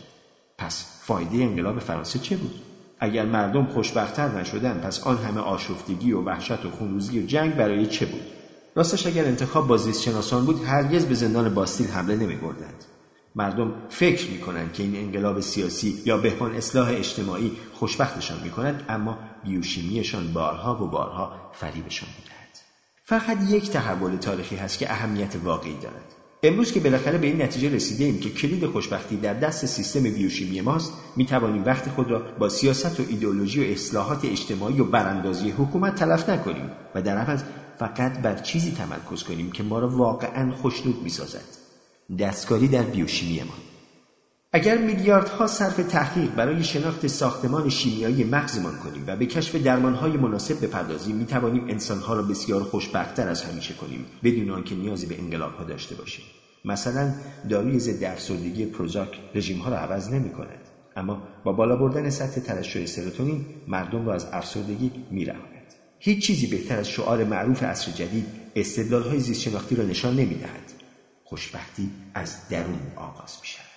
پس فایده انقلاب فرانسه چه بود؟ اگر مردم خوشبخت‌تر نشدند، پس آن همه آشفتگی و وحشت و خونریزی و جنگ برای چه بود؟ راستش اگر انتخاب با زیستشناسان بود هرگز به زندان باستیل حمله نمی‌بردند. مردم فکر می‌کنند که این انقلاب سیاسی یا بهمان اصلاح اجتماعی خوشبختشان می‌کند، اما بیوشیمیشان بارها و بارها فریبشان می‌دهد. فقط یک تحول تاریخی هست که اهمیت واقعی دارد. امروز که بالاخره به این نتیجه رسیدیم که کلید خوشبختی در دست سیستم بیوشیمی ماست، می‌توانیم وقت خود را با سیاست و ایدئولوژی و اصلاحات اجتماعی و براندازی حکومت تلف نکنیم و در عوض فقط بر چیزی تمرکز کنیم که ما را واقعاً خوشنود می‌سازد. دستکاری در بیوشیمی ما. اگر میلیاردها صرف تحقیق برای شناخت ساختمان شیمیایی مغزمان کنیم و به کشف درمانهای مناسب بپردازیم، میتوانیم انسانها را بسیار خوشبخت‌تر از همیشه کنیم بدون آنکه نیازی به انقلاب‌ها داشته باشیم. مثلا داروی ضد افسردگی پروزاک رژیم‌ها را عوض نمی‌کند، اما با بالا بردن سطح ترشح سروتونین مردم را از افسردگی می‌رهاند. هیچ چیزی بهتر از شعار معروف عصر جدید استدلال‌های زیست‌شناختی را نشان نمی‌دهد. خوشبختی از درون آغاز می‌شود.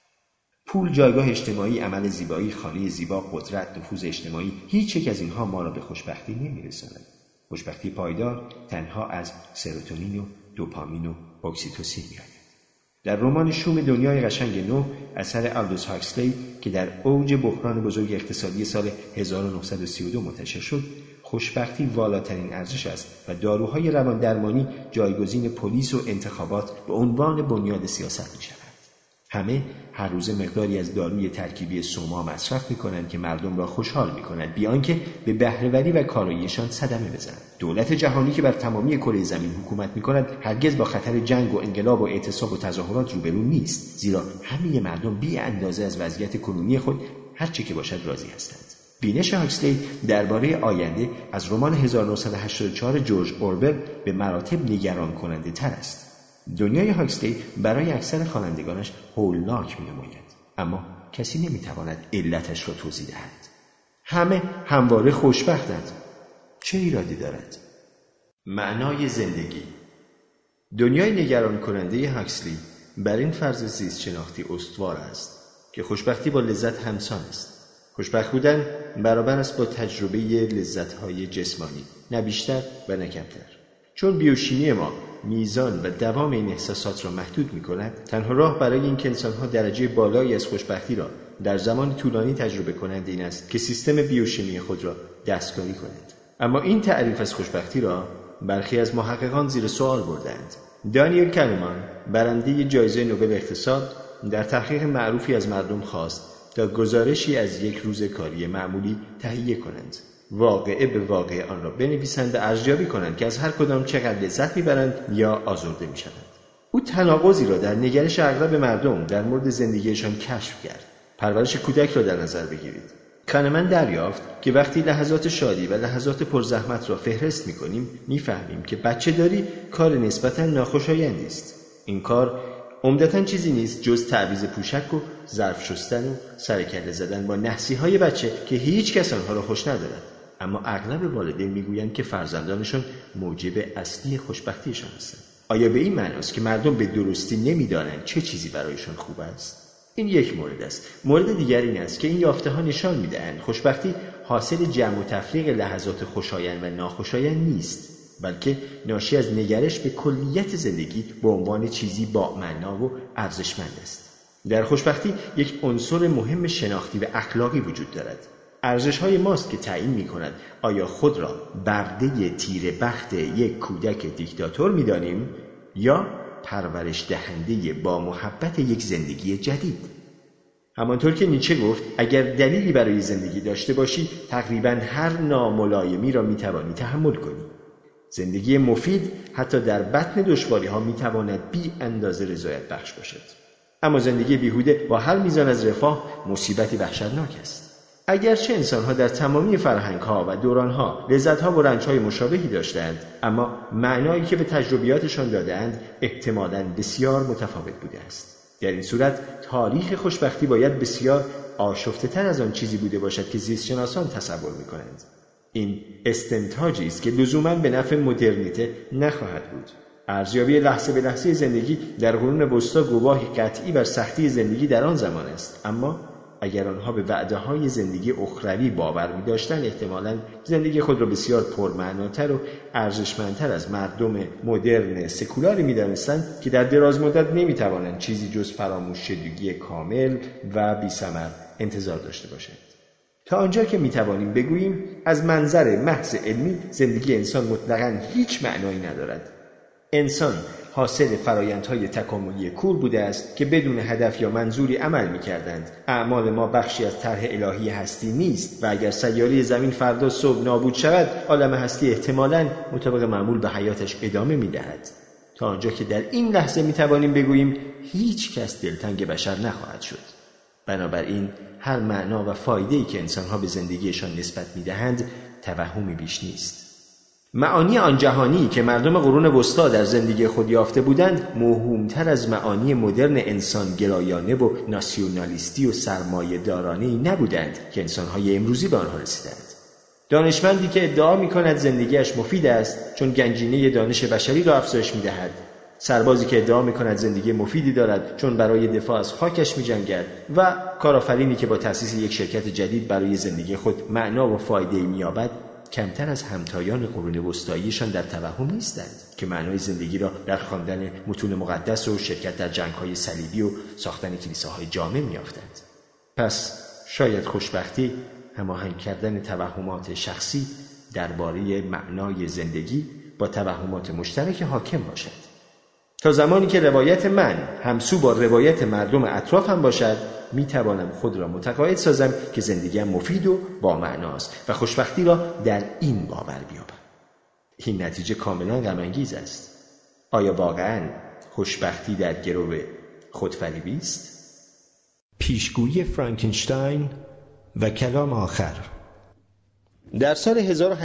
پول، جایگاه اجتماعی، عمل زیبایی، خانه زیبا، قدرت، نفوذ اجتماعی، هیچ یک از اینها ما را به خوشبختی نمی‌رساند. خوشبختی پایدار تنها از سروتونین و دوپامین و اکسیتوسین می‌آید. در رمان شوم دنیای قشنگ نو اثر آلدوس هاکسلی که در اوج بحران بزرگ اقتصادی سال 1932 منتشر شد، خوشبختی والاترین ارزش است و داروهای رواندرمانی جایگزین پلیس و انتخابات به عنوان بنیاد سیاست می‌شوند. همه هر روز مقداری از داروی ترکیبی سوما مصرف می‌کنند که مردم را خوشحال می‌کند بی آنکه به بهره‌وری و کاراییشان صدمه بزنند. دولت جهانی که بر تمامی کره زمین حکومت می‌کند هرگز با خطر جنگ و انقلاب و اعتصاب و تظاهرات روبرو نیست، زیرا همه مردم بی اندازه از وضعیت کنونی خود هر چه که باشد راضی هستند. بینش هاکسلی درباره آینده از رمان 1984 جورج اورول به مراتب نگران کننده تر است. دنیای هاکسلی برای اکثر خوانندگانش هولناک می‌نماید، اما کسی نمی‌تواند علتش را توضیح دهد. همه همواره خوشبختند. چه ایرادی دارد؟ معنای زندگی. دنیای نگران کننده هاکسلی بر این فرض زیست شناختی استوار است که خوشبختی با لذت همسان است. خوشبخت بودن برابر است با تجربه لذت‌های جسمانی، نه بیشتر و نه کمتر. چون بیوشیمی ما میزان و دوام این احساسات را محدود می‌کند، تنها راه برای اینکه انسان‌ها درجه بالایی از خوشبختی را در زمان طولانی تجربه کنند این است که سیستم بیوشیمی خود را دستکاری کنند. اما این تعریف از خوشبختی را برخی از محققان زیر سوال بردند. دانیل کانمان، برنده جایزه نوبل اقتصاد، در تحقیق معروفی از مردم خواست تا گزارشی از یک روز کاری معمولی تهیه کنند. واقعه به واقعه آن را بنویسند و ارزیابی کنند که از هر کدام چقدر لذت میبرند یا آزرده میشوند. او تناقضی را در نگرش اغلب مردم در مورد زندگیشان کشف کرد. پرورش کودک را در نظر بگیرید. کانمان دریافت که وقتی لحظات شادی و لحظات پرزحمت را فهرست میکنیم، میفهمیم که بچه داری کار نسبتاً ناخوشایندی است. این کار عمدتاً چیزی نیست جز تعویض پوشک و ظرف شستن و سرکله زدن با نحسی‌های بچه که هیچ کس آنها را خوش ندارد. اما اغلب والدین میگویند که فرزندانشان موجب اصلی خوشبختیشان هستند. آیا به این معنی است که مردم به درستی نمی‌دانند چه چیزی برایشان خوب است؟ این یک مورد است. مورد دیگر این است که این یافته‌ها نشان می‌دهند خوشبختی حاصل جمع و تفریق لحظات خوشایند و ناخوشایند نیست، بلکه ناشی از نگرش به کلیت زندگی به عنوان چیزی با معنا و ارزشمند است. در خوشبختی یک عنصر مهم شناختی و اخلاقی وجود دارد. ارزش‌های ماست که تعیین می‌کند آیا خود را برده تیره بخت یک کودک دیکتاتور می‌دانیم یا پرورش دهنده با محبت یک زندگی جدید. همانطور که نیچه گفت اگر دلیلی برای زندگی داشته باشی تقریباً هر ناملایمی را می‌توانی تحمل کنی. زندگی مفید حتی در بطن دشواری‌ها می‌تواند بی اندازه رضایت بخش باشد. اما زندگی بیهوده با هر میزان از رفاه مصیبتی وحشتناک است. اگرچه انسان‌ها در تمامی فرهنگ‌ها و دوران‌ها لذت‌ها و رنج‌های مشابهی داشتند، اما معنایی که به تجربیاتشان دادند احتمالاً بسیار متفاوت بوده است. در این صورت تاریخ خوشبختی باید بسیار آشفته‌تر از آن چیزی بوده باشد که زیستشناسان تصور می‌کنند. این استنتاجی است که لزوماً به نفع مدرنیته نخواهد بود. ارزیابی لحظه به لحظه زندگی در قرون وسطی گواهی قطعی بر سختی زندگی در آن زمان است، اما اگر آنها به وعده‌های زندگی اخروی باور می‌داشتند احتمالاً زندگی خود را بسیار پرمعناتر و ارزشمندتر از مردم مدرن سکولاری می‌دانستند که در دراز مدت نمی‌توانند چیزی جز فراموش شدگی کامل و بی‌ثمر انتظار داشته باشند. تا آنجا که می‌توانیم بگوییم از منظر محض علمی زندگی انسان مطلقاً هیچ معنایی ندارد. انسان حاصل فرایندهای تکاملی کور بوده است که بدون هدف یا منظوری عمل می‌کردند. اعمال ما بخشی از طرح الهی هستی نیست و اگر سیاره زمین فردا صبح نابود شود، عالم هستی احتمالاً مطابق معمول به حیاتش ادامه می‌دهد. تا آنجا که در این لحظه می‌توانیم بگوییم هیچ کس دلتنگ بشر نخواهد شد. بنابراین هر معنا و فایده‌ای که انسان‌ها به زندگیشان نسبت می‌دهند توهمی بیش نیست. معانی آن جهانی که مردم قرون وسطا در زندگی خود یافته بودند موهومتر از معانی مدرن انسان گرایانه و ناسیونالیستی و سرمایه دارانه‌ای نبودند که انسان‌های امروزی به آنها رسیدند. دانشمندی که ادعا می‌کند زندگیش مفید است چون گنجینه دانش بشری را افزایش می‌دهد، سربازی که ادعا می‌کند زندگی مفیدی دارد چون برای دفاع از خاکش می‌جنگد و کارآفرینی که با تأسیس یک شرکت جدید برای زندگی خود معنا و فایده‌ای می‌یابد کمتر از همتایان قرون وسطاییشان در توهم نیستند که معنای زندگی را در خواندن متون مقدس و شرکت در جنگ‌های صلیبی و ساختن کلیساهای جامع می‌یافتند. پس شاید خوشبختی هماهنگ کردن توهمات شخصی درباره معنای زندگی با توهمات مشترک حاکم باشد. تا زمانی که روایت من همسو با روایت مردم اطرافم باشد، می توانم خود را متقاعد سازم که زندگیم مفید و با معناست و خوشبختی را در این باور بیابم. این نتیجه کاملا غم‌انگیز است. آیا واقعاً خوشبختی در گرو خودفریبی است؟ پیشگویی فرانکنشتاین و کلام آخر. در سال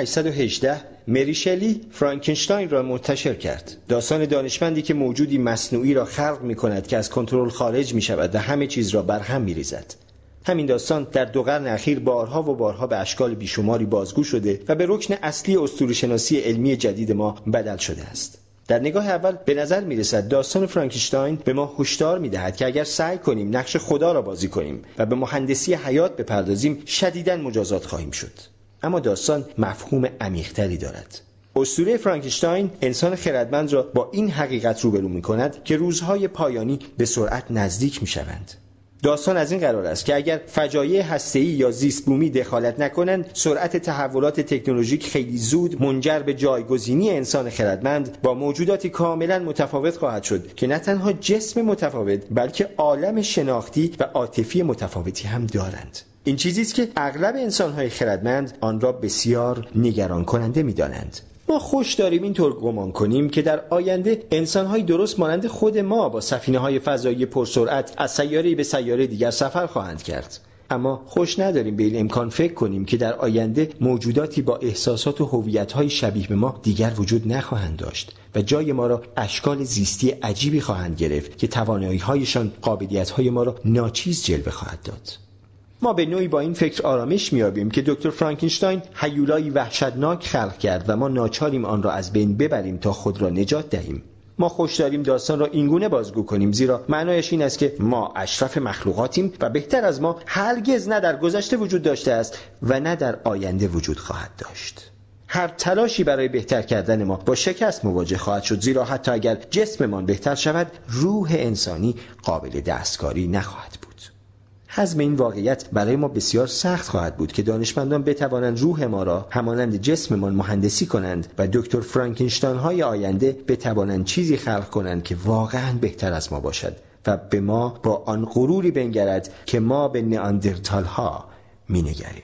1818 مری شلی فرانکنشتاین را منتشر کرد. داستان دانشمندی که موجودی مصنوعی را خلق می‌کند که از کنترل خارج می‌شود و همه چیز را برهم می‌ریزد. همین داستان در 2 قرن اخیر بارها و بارها به اشکال بیشماری بازگو شده و به رکن اصلی اسطوره‌شناسی علمی جدید ما بدل شده است. در نگاه اول به نظر می‌رسد داستان فرانکنشتاین به ما هشدار می‌دهد که اگر سعی کنیم نقش خدا را بازی کنیم و به مهندسی حیات بپردازیم شدیداً مجازات خواهیم شد. اما داستان مفهوم عمیق‌تری دارد. اسطوره فرانکنشتاین انسان خردمند را با این حقیقت روبرو می‌کند که روزهای پایانی به سرعت نزدیک می‌شوند. داستان از این قرار است که اگر فجایع هسته‌ای یا زیست بومی دخالت نکنند، سرعت تحولات تکنولوژیک خیلی زود منجر به جایگزینی انسان خردمند با موجوداتی کاملا متفاوت خواهد شد که نه تنها جسم متفاوت بلکه عالم شناختی و عاطفی متفاوتی هم دارند. این چیزی است که اغلب انسان‌های خردمند آن را بسیار نگران کننده می‌دانند. ما خوش داریم اینطور گمان کنیم که در آینده انسان‌های درست مانند خود ما با سفینه‌های فضایی پرسرعت از سیاره‌ای به سیاره دیگر سفر خواهند کرد. اما خوش نداریم به این امکان فکر کنیم که در آینده موجوداتی با احساسات و هویت‌های شبیه به ما دیگر وجود نخواهند داشت و جای ما را اشکال زیستی عجیبی خواهند گرفت که توانایی‌هایشان قابلیت‌های ما را ناچیز جلوه خواهد داد. ما به نوعی با این فکر آرامش می‌یابیم که دکتر فرانکنشتاین هیولایی وحشتناک خلق کرد و ما ناچاریم آن را از بین ببریم تا خود را نجات دهیم. ما خوش داریم داستان را اینگونه بازگو کنیم زیرا معنایش این است که ما اشرف مخلوقاتیم و بهتر از ما هرگز نه در گذشته وجود داشته است و نه در آینده وجود خواهد داشت. هر تلاشی برای بهتر کردن ما با شکست مواجه خواهد شد زیرا حتی اگر جسممان بهتر شود روح انسانی قابل دستکاری نخواهد بود. هضم این واقعیت برای ما بسیار سخت خواهد بود که دانشمندان بتوانند روح ما را همانند جسممان مهندسی کنند و دکتر فرانکنشتاین های آینده بتوانند چیزی خلق کنند که واقعاً بهتر از ما باشد و به ما با آن غروری بنگرد که ما به نئاندرتال ها می‌نگریم.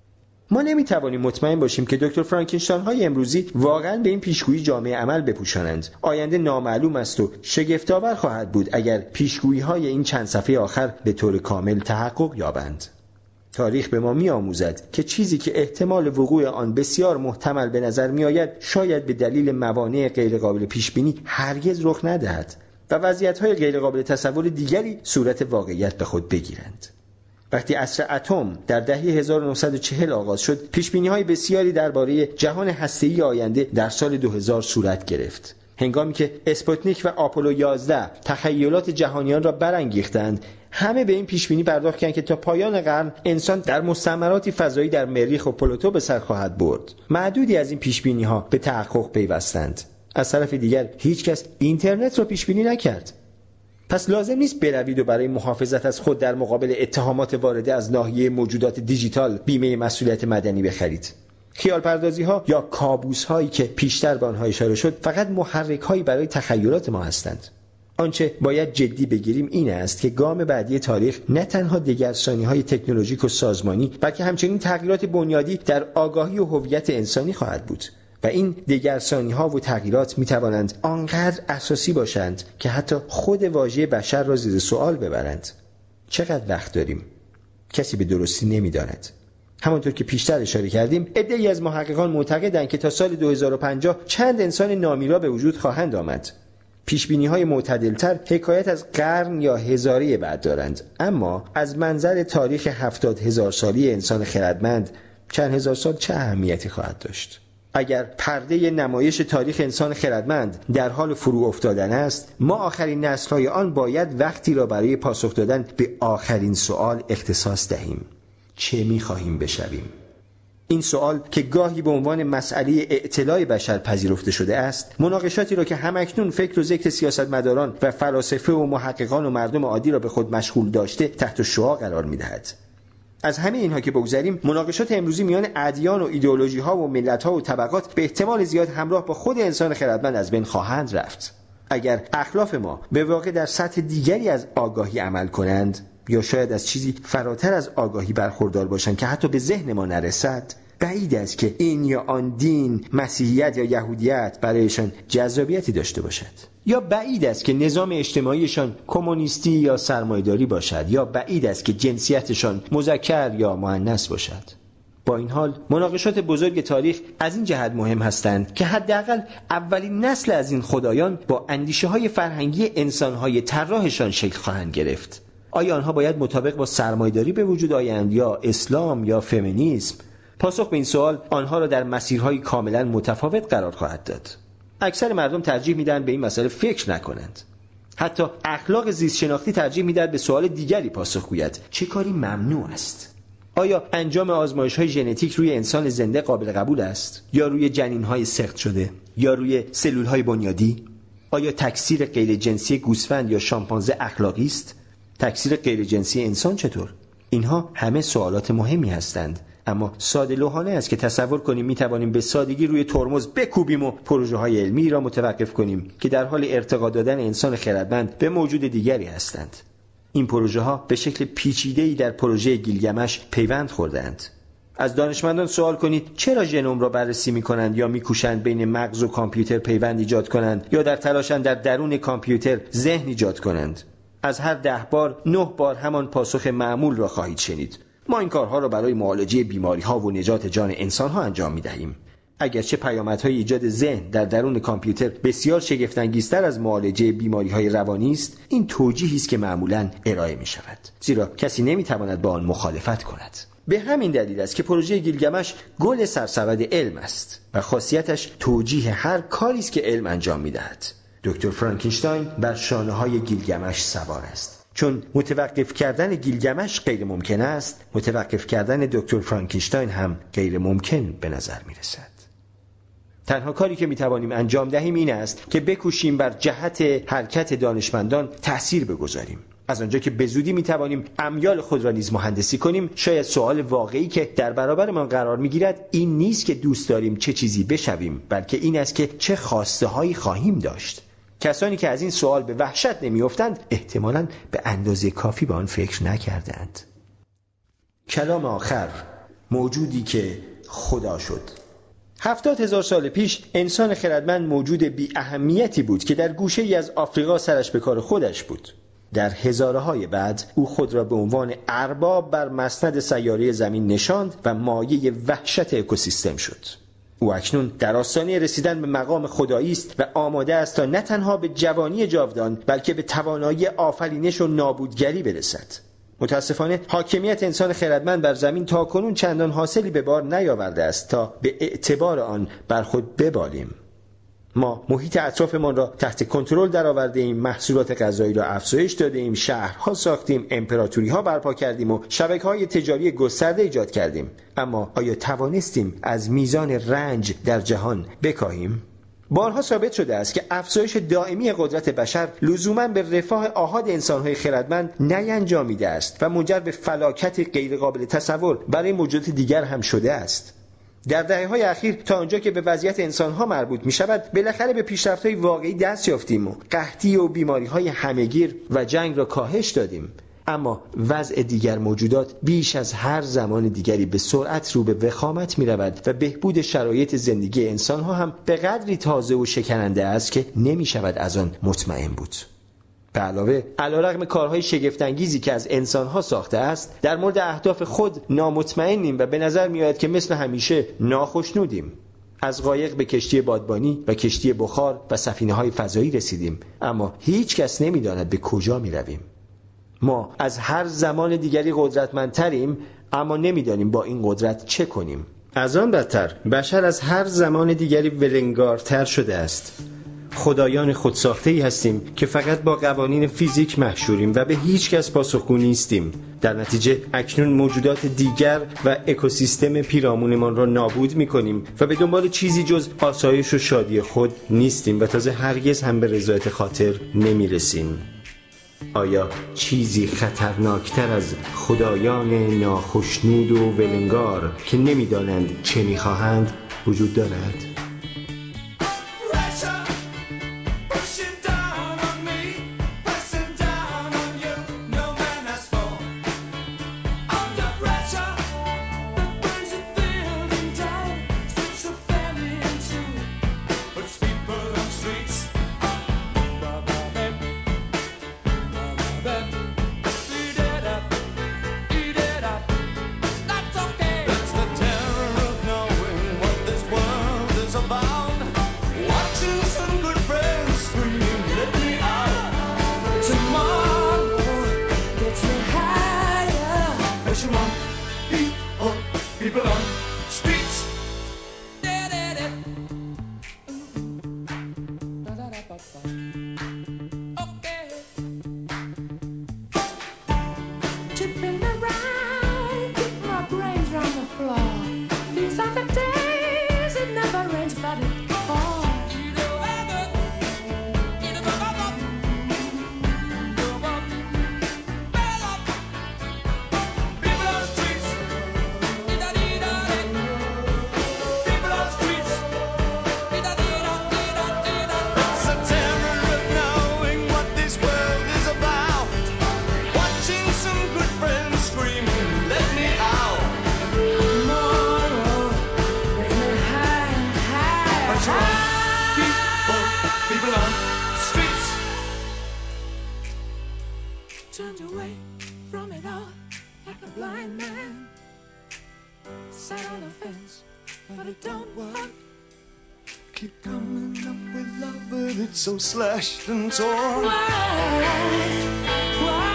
ما نمی‌توانیم مطمئن باشیم که دکتر فرانکنشتاین های امروزی واقعاً به این پیشگویی جامعه عمل بپوشانند. آینده نامعلوم است و شگفت‌آور خواهد بود اگر پیشگویی‌های این چند صفحه آخر به طور کامل تحقق یابند. تاریخ به ما می‌آموزد که چیزی که احتمال وقوع آن بسیار محتمل به نظر می‌آید شاید به دلیل موانع غیرقابل پیش‌بینی هرگز رخ ندهد و وضعیت‌های غیرقابل تصور دیگری صورت واقعیت به خود بگیرند. وقتی عصر اتم در دهه 1940 آغاز شد، پیشبینی‌های بسیاری درباره جهان هسته‌ای آینده در سال 2000 صورت گرفت. هنگامی که اسپوتنیک و آپولو 11 تخیلات جهانیان را برانگیختند، همه به این پیشبینی پرداخت کردند که تا پایان قرن انسان در مستعمراتی فضایی در مریخ و پلوتو به سر خواهد برد. معدودی از این پیشبینی‌ها به تحقق پیوستند. از طرف دیگر هیچ کس اینترنت را پیشبینی نکرد. پس لازم نیست بروید و برای محافظت از خود در مقابل اتهامات وارده از ناحیه موجودات دیجیتال بیمه مسئولیت مدنی بخرید. خیال پردازی ها یا کابوس هایی که پیشتر به آنها اشاره شد فقط محرک هایی برای تخیلات ما هستند. آنچه باید جدی بگیریم این است که گام بعدی تاریخ نه تنها دگرسانی های تکنولوژیک و سازمانی، بلکه همچنین تغییرات بنیادی در آگاهی و هویت انسانی خواهد بود. و این دگرسانی ها و تغییرات می توانند آنقدر اساسی باشند که حتی خود واژه بشر را زیر سوال ببرند. چقدر وقت داریم؟ کسی به درستی نمی‌داند. همانطور که پیشتر اشاره کردیم، عده‌ای از محققان معتقدند که تا سال 2050 چند انسان نامیرا به وجود خواهند آمد. پیشبینی‌های معتدل‌تر حکایت از قرن یا هزاره بعد دارند، اما از منظر تاریخ 70,000 سالی انسان خردمند چند هزار سال چه اهمیتی خواهد داشت؟ اگر پرده نمایش تاریخ انسان خردمند در حال فرو افتادن است، ما آخرین نسل‌های آن باید وقتی را برای پاسخ دادن به آخرین سوال اختصاص دهیم: چه می‌خواهیم بشویم؟ این سوال که گاهی به عنوان مسئله اعتلاع بشر پذیرفته شده است، مناقشاتی را که همکنون فکر و ذکر سیاستمداران و فلاسفه و محققان و مردم عادی را به خود مشغول داشته تحت شعاع قرار می‌دهد. از همه اینها که بگذریم، مناقشات امروزی میان ادیان و ایدئولوژی‌ها و ملت‌ها و طبقات به احتمال زیاد همراه با خود انسان خردمند از بین خواهند رفت. اگر اخلاف ما به واقع در سطح دیگری از آگاهی عمل کنند، یا شاید از چیزی فراتر از آگاهی برخوردار باشند که حتی به ذهن ما نرسد، بعید است که این یا آن دین، مسیحیت یا یهودیت برایشان جذابیتی داشته باشد. یا بعید است که نظام اجتماعیشان کمونیستی یا سرمایه‌داری باشد، یا بعید است که جنسیتشان مذکر یا مؤنث باشد. با این حال مناقشات بزرگ تاریخ از این جهت مهم هستند که حداقل اولین نسل از این خدایان با اندیشه‌های فرهنگی انسان‌های طراحشان شکل خواهند گرفت. آیا آنها باید مطابق با سرمایه‌داری به وجود آیند یا اسلام یا فمینیسم؟ پاسخ به این سوال آنها را در مسیرهای کاملا متفاوت قرار خواهد داد. اکثر مردم ترجیح میدن به این مسئله فکر نکنند. حتی اخلاق زیست شناختی ترجیح میدهد به سوال دیگری پاسخ گوید: چه کاری ممنوع است؟ آیا انجام آزمایش‌های ژنتیک روی انسان زنده قابل قبول است، یا روی جنین‌های سخت شده، یا روی سلول‌های بنیادی؟ آیا تکثیر غیر جنسی گوسفند یا شامپانزه اخلاقی است؟ تکثیر غیر جنسی انسان چطور؟ اینها همه سوالات مهمی هستند، اما ساده لوحانه است که تصور کنیم می توانیم به سادگی روی ترمز بکوبیم و پروژه‌های علمی را متوقف کنیم که در حال ارتقا دادن انسان خردمند به موجود دیگری هستند. این پروژه‌ها به شکل پیچیده‌ای در پروژه گیلگمش پیوند خورده‌اند. از دانشمندان سوال کنید چرا ژنوم را بررسی می‌کنند یا می‌کوشند بین مغز و کامپیوتر پیوند ایجاد کنند، یا در تلاشند در درون کامپیوتر ذهن ایجاد کنند. از هر 10 بار 9 بار همان پاسخ معمول را خواهید شنید: ما این کارها را برای معالجه بیماری‌ها و نجات جان انسان‌ها انجام می‌دهیم. اگرچه پیامدهای ایجاد ذهن در درون کامپیوتر بسیار شگفت‌انگیزتر از معالجه بیماری‌های روانی است، این توجیهی است که معمولاً ارائه می‌شود، زیرا کسی نمی‌تواند با آن مخالفت کند. به همین دلیل است که پروژه گیلگمش گل سرسبد علم است و خاصیتش توجیه هر کاری است که علم انجام می‌دهد. دکتر فرانکینشتاین بر شانه‌های گیلگمش سوار است. چون متوقف کردن گیلگمش غیر ممکن است، متوقف کردن دکتر فرانکینشتاین هم غیر ممکن به نظر می‌رسد. تنها کاری که می‌توانیم انجام دهیم این است که بکوشیم بر جهت حرکت دانشمندان تأثیر بگذاریم. از آنجا که به زودی می‌توانیم امیال خود را نیز مهندسی کنیم، شاید سوال واقعی که در برابرمان قرار می‌گیرد این نیست که دوست داریم چه چیزی بشویم، بلکه این است که چه خواسته‌هایی خواهیم داشت. کسانی که از این سوال به وحشت نمی‌افتند احتمالاً به اندازه کافی به آن فکر نکردند. کلام آخر: موجودی که خدا شد. 70,000 سال پیش انسان خردمند موجود بی اهمیتی بود که در گوشه‌ای از آفریقا سرش به کار خودش بود. در هزاره‌های بعد او خود را به عنوان ارباب بر مسند سیاره زمین نشاند و مایه وحشت اکوسیستم شد. او اکنون در آستانه رسیدن به مقام خدایی است و آماده است تا نه تنها به جوانی جاودان بلکه به توانایی آفرینش و نابودگری برسد. متاسفانه حاکمیت انسان خردمند بر زمین تاکنون چندان حاصلی به بار نیاورده است تا به اعتبار آن بر خود ببالیم. ما محیط اطرافمان را تحت کنترل درآورده ایم، محصولات غذایی را افزایش داده ایم، شهرها ساختیم، امپراتوری‌ها برپا کردیم و شبکه‌های تجاری گسترده ایجاد کردیم. اما آیا توانستیم از میزان رنج در جهان بکاهیم؟ بارها ثابت شده است که افزایش دائمی قدرت بشر لزوماً به رفاه آحاد انسان‌های خردمند نینجامیده است و منجر به فلاکت غیرقابل تصور برای موجودات دیگر هم شده است. در دهه‌های اخیر تا آنجا که به وضعیت انسان‌ها مربوط می‌شود، بالاخره به پیشرفت‌های واقعی دست یافتیم و قحطی و بیماری‌های همه‌گیر و جنگ را کاهش دادیم. اما وضع دیگر موجودات بیش از هر زمان دیگری به سرعت رو به وخامت می‌رود و بهبود شرایط زندگی انسان‌ها هم به قدری تازه و شکننده است که نمی‌شود از آن مطمئن بود. به علاوه علیرغم کارهای شگفت‌انگیزی که از انسان‌ها ساخته است، در مورد اهداف خود نامطمئنیم و به نظر می‌آید که مثل همیشه ناخشنودیم. از قایق به کشتی بادبانی و کشتی بخار و سفینه‌های فضایی رسیدیم، اما هیچ کس نمی‌داند به کجا می‌رویم. ما از هر زمان دیگری قدرتمندتریم، اما نمی‌دانیم با این قدرت چه کنیم. از آن بدتر، بشر از هر زمان دیگری ولنگارتر شده است. خدایان خودساخته‌ای هستیم که فقط با قوانین فیزیک محشوریم و به هیچ کس پاسخگو نیستیم. در نتیجه اکنون موجودات دیگر و اکوسیستم پیرامونمان را نابود می‌کنیم و به دنبال چیزی جز آسایش و شادی خود نیستیم و تازه هرگز هم به رضایت خاطر نمی‌رسیم. آیا چیزی خطرناکتر از خدایان ناخشنود و ولنگار که نمی‌دانند چه می‌خواهند وجود دارد؟ People on streets. Okay. Tipping around, keep my brains round the floor. These are the days it never rains, but it falls. Turned away from it all like a blind man. Sat on a fence, but it don't work. Keep coming up with love, but it's so slashed and torn. Why?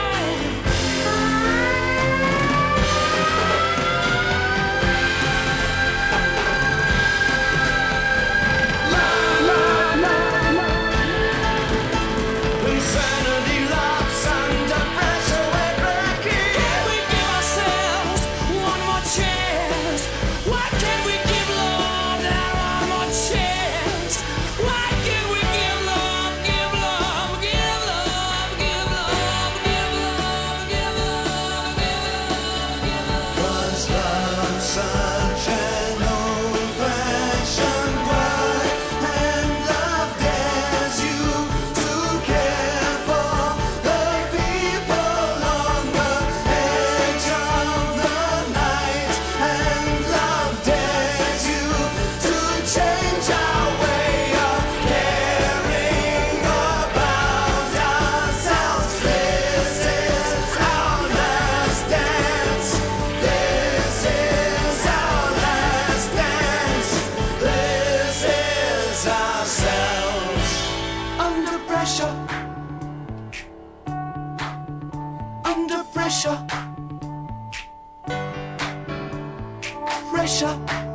Insanity laughs under pressure, we're breaking. Can we give ourselves one more chance? Why can't we give love that one more chance? Why can't we give love, give love, give love, give love, give love, give love, give love, give love? 'Cause love's such an old-fashioned word, and love dares you to care for the people on the edge of the night, and love dares you to change our way of caring about ourselves. This is our last dance. This is our last dance. This is ourselves. Under pressure. Under pressure. Pressure.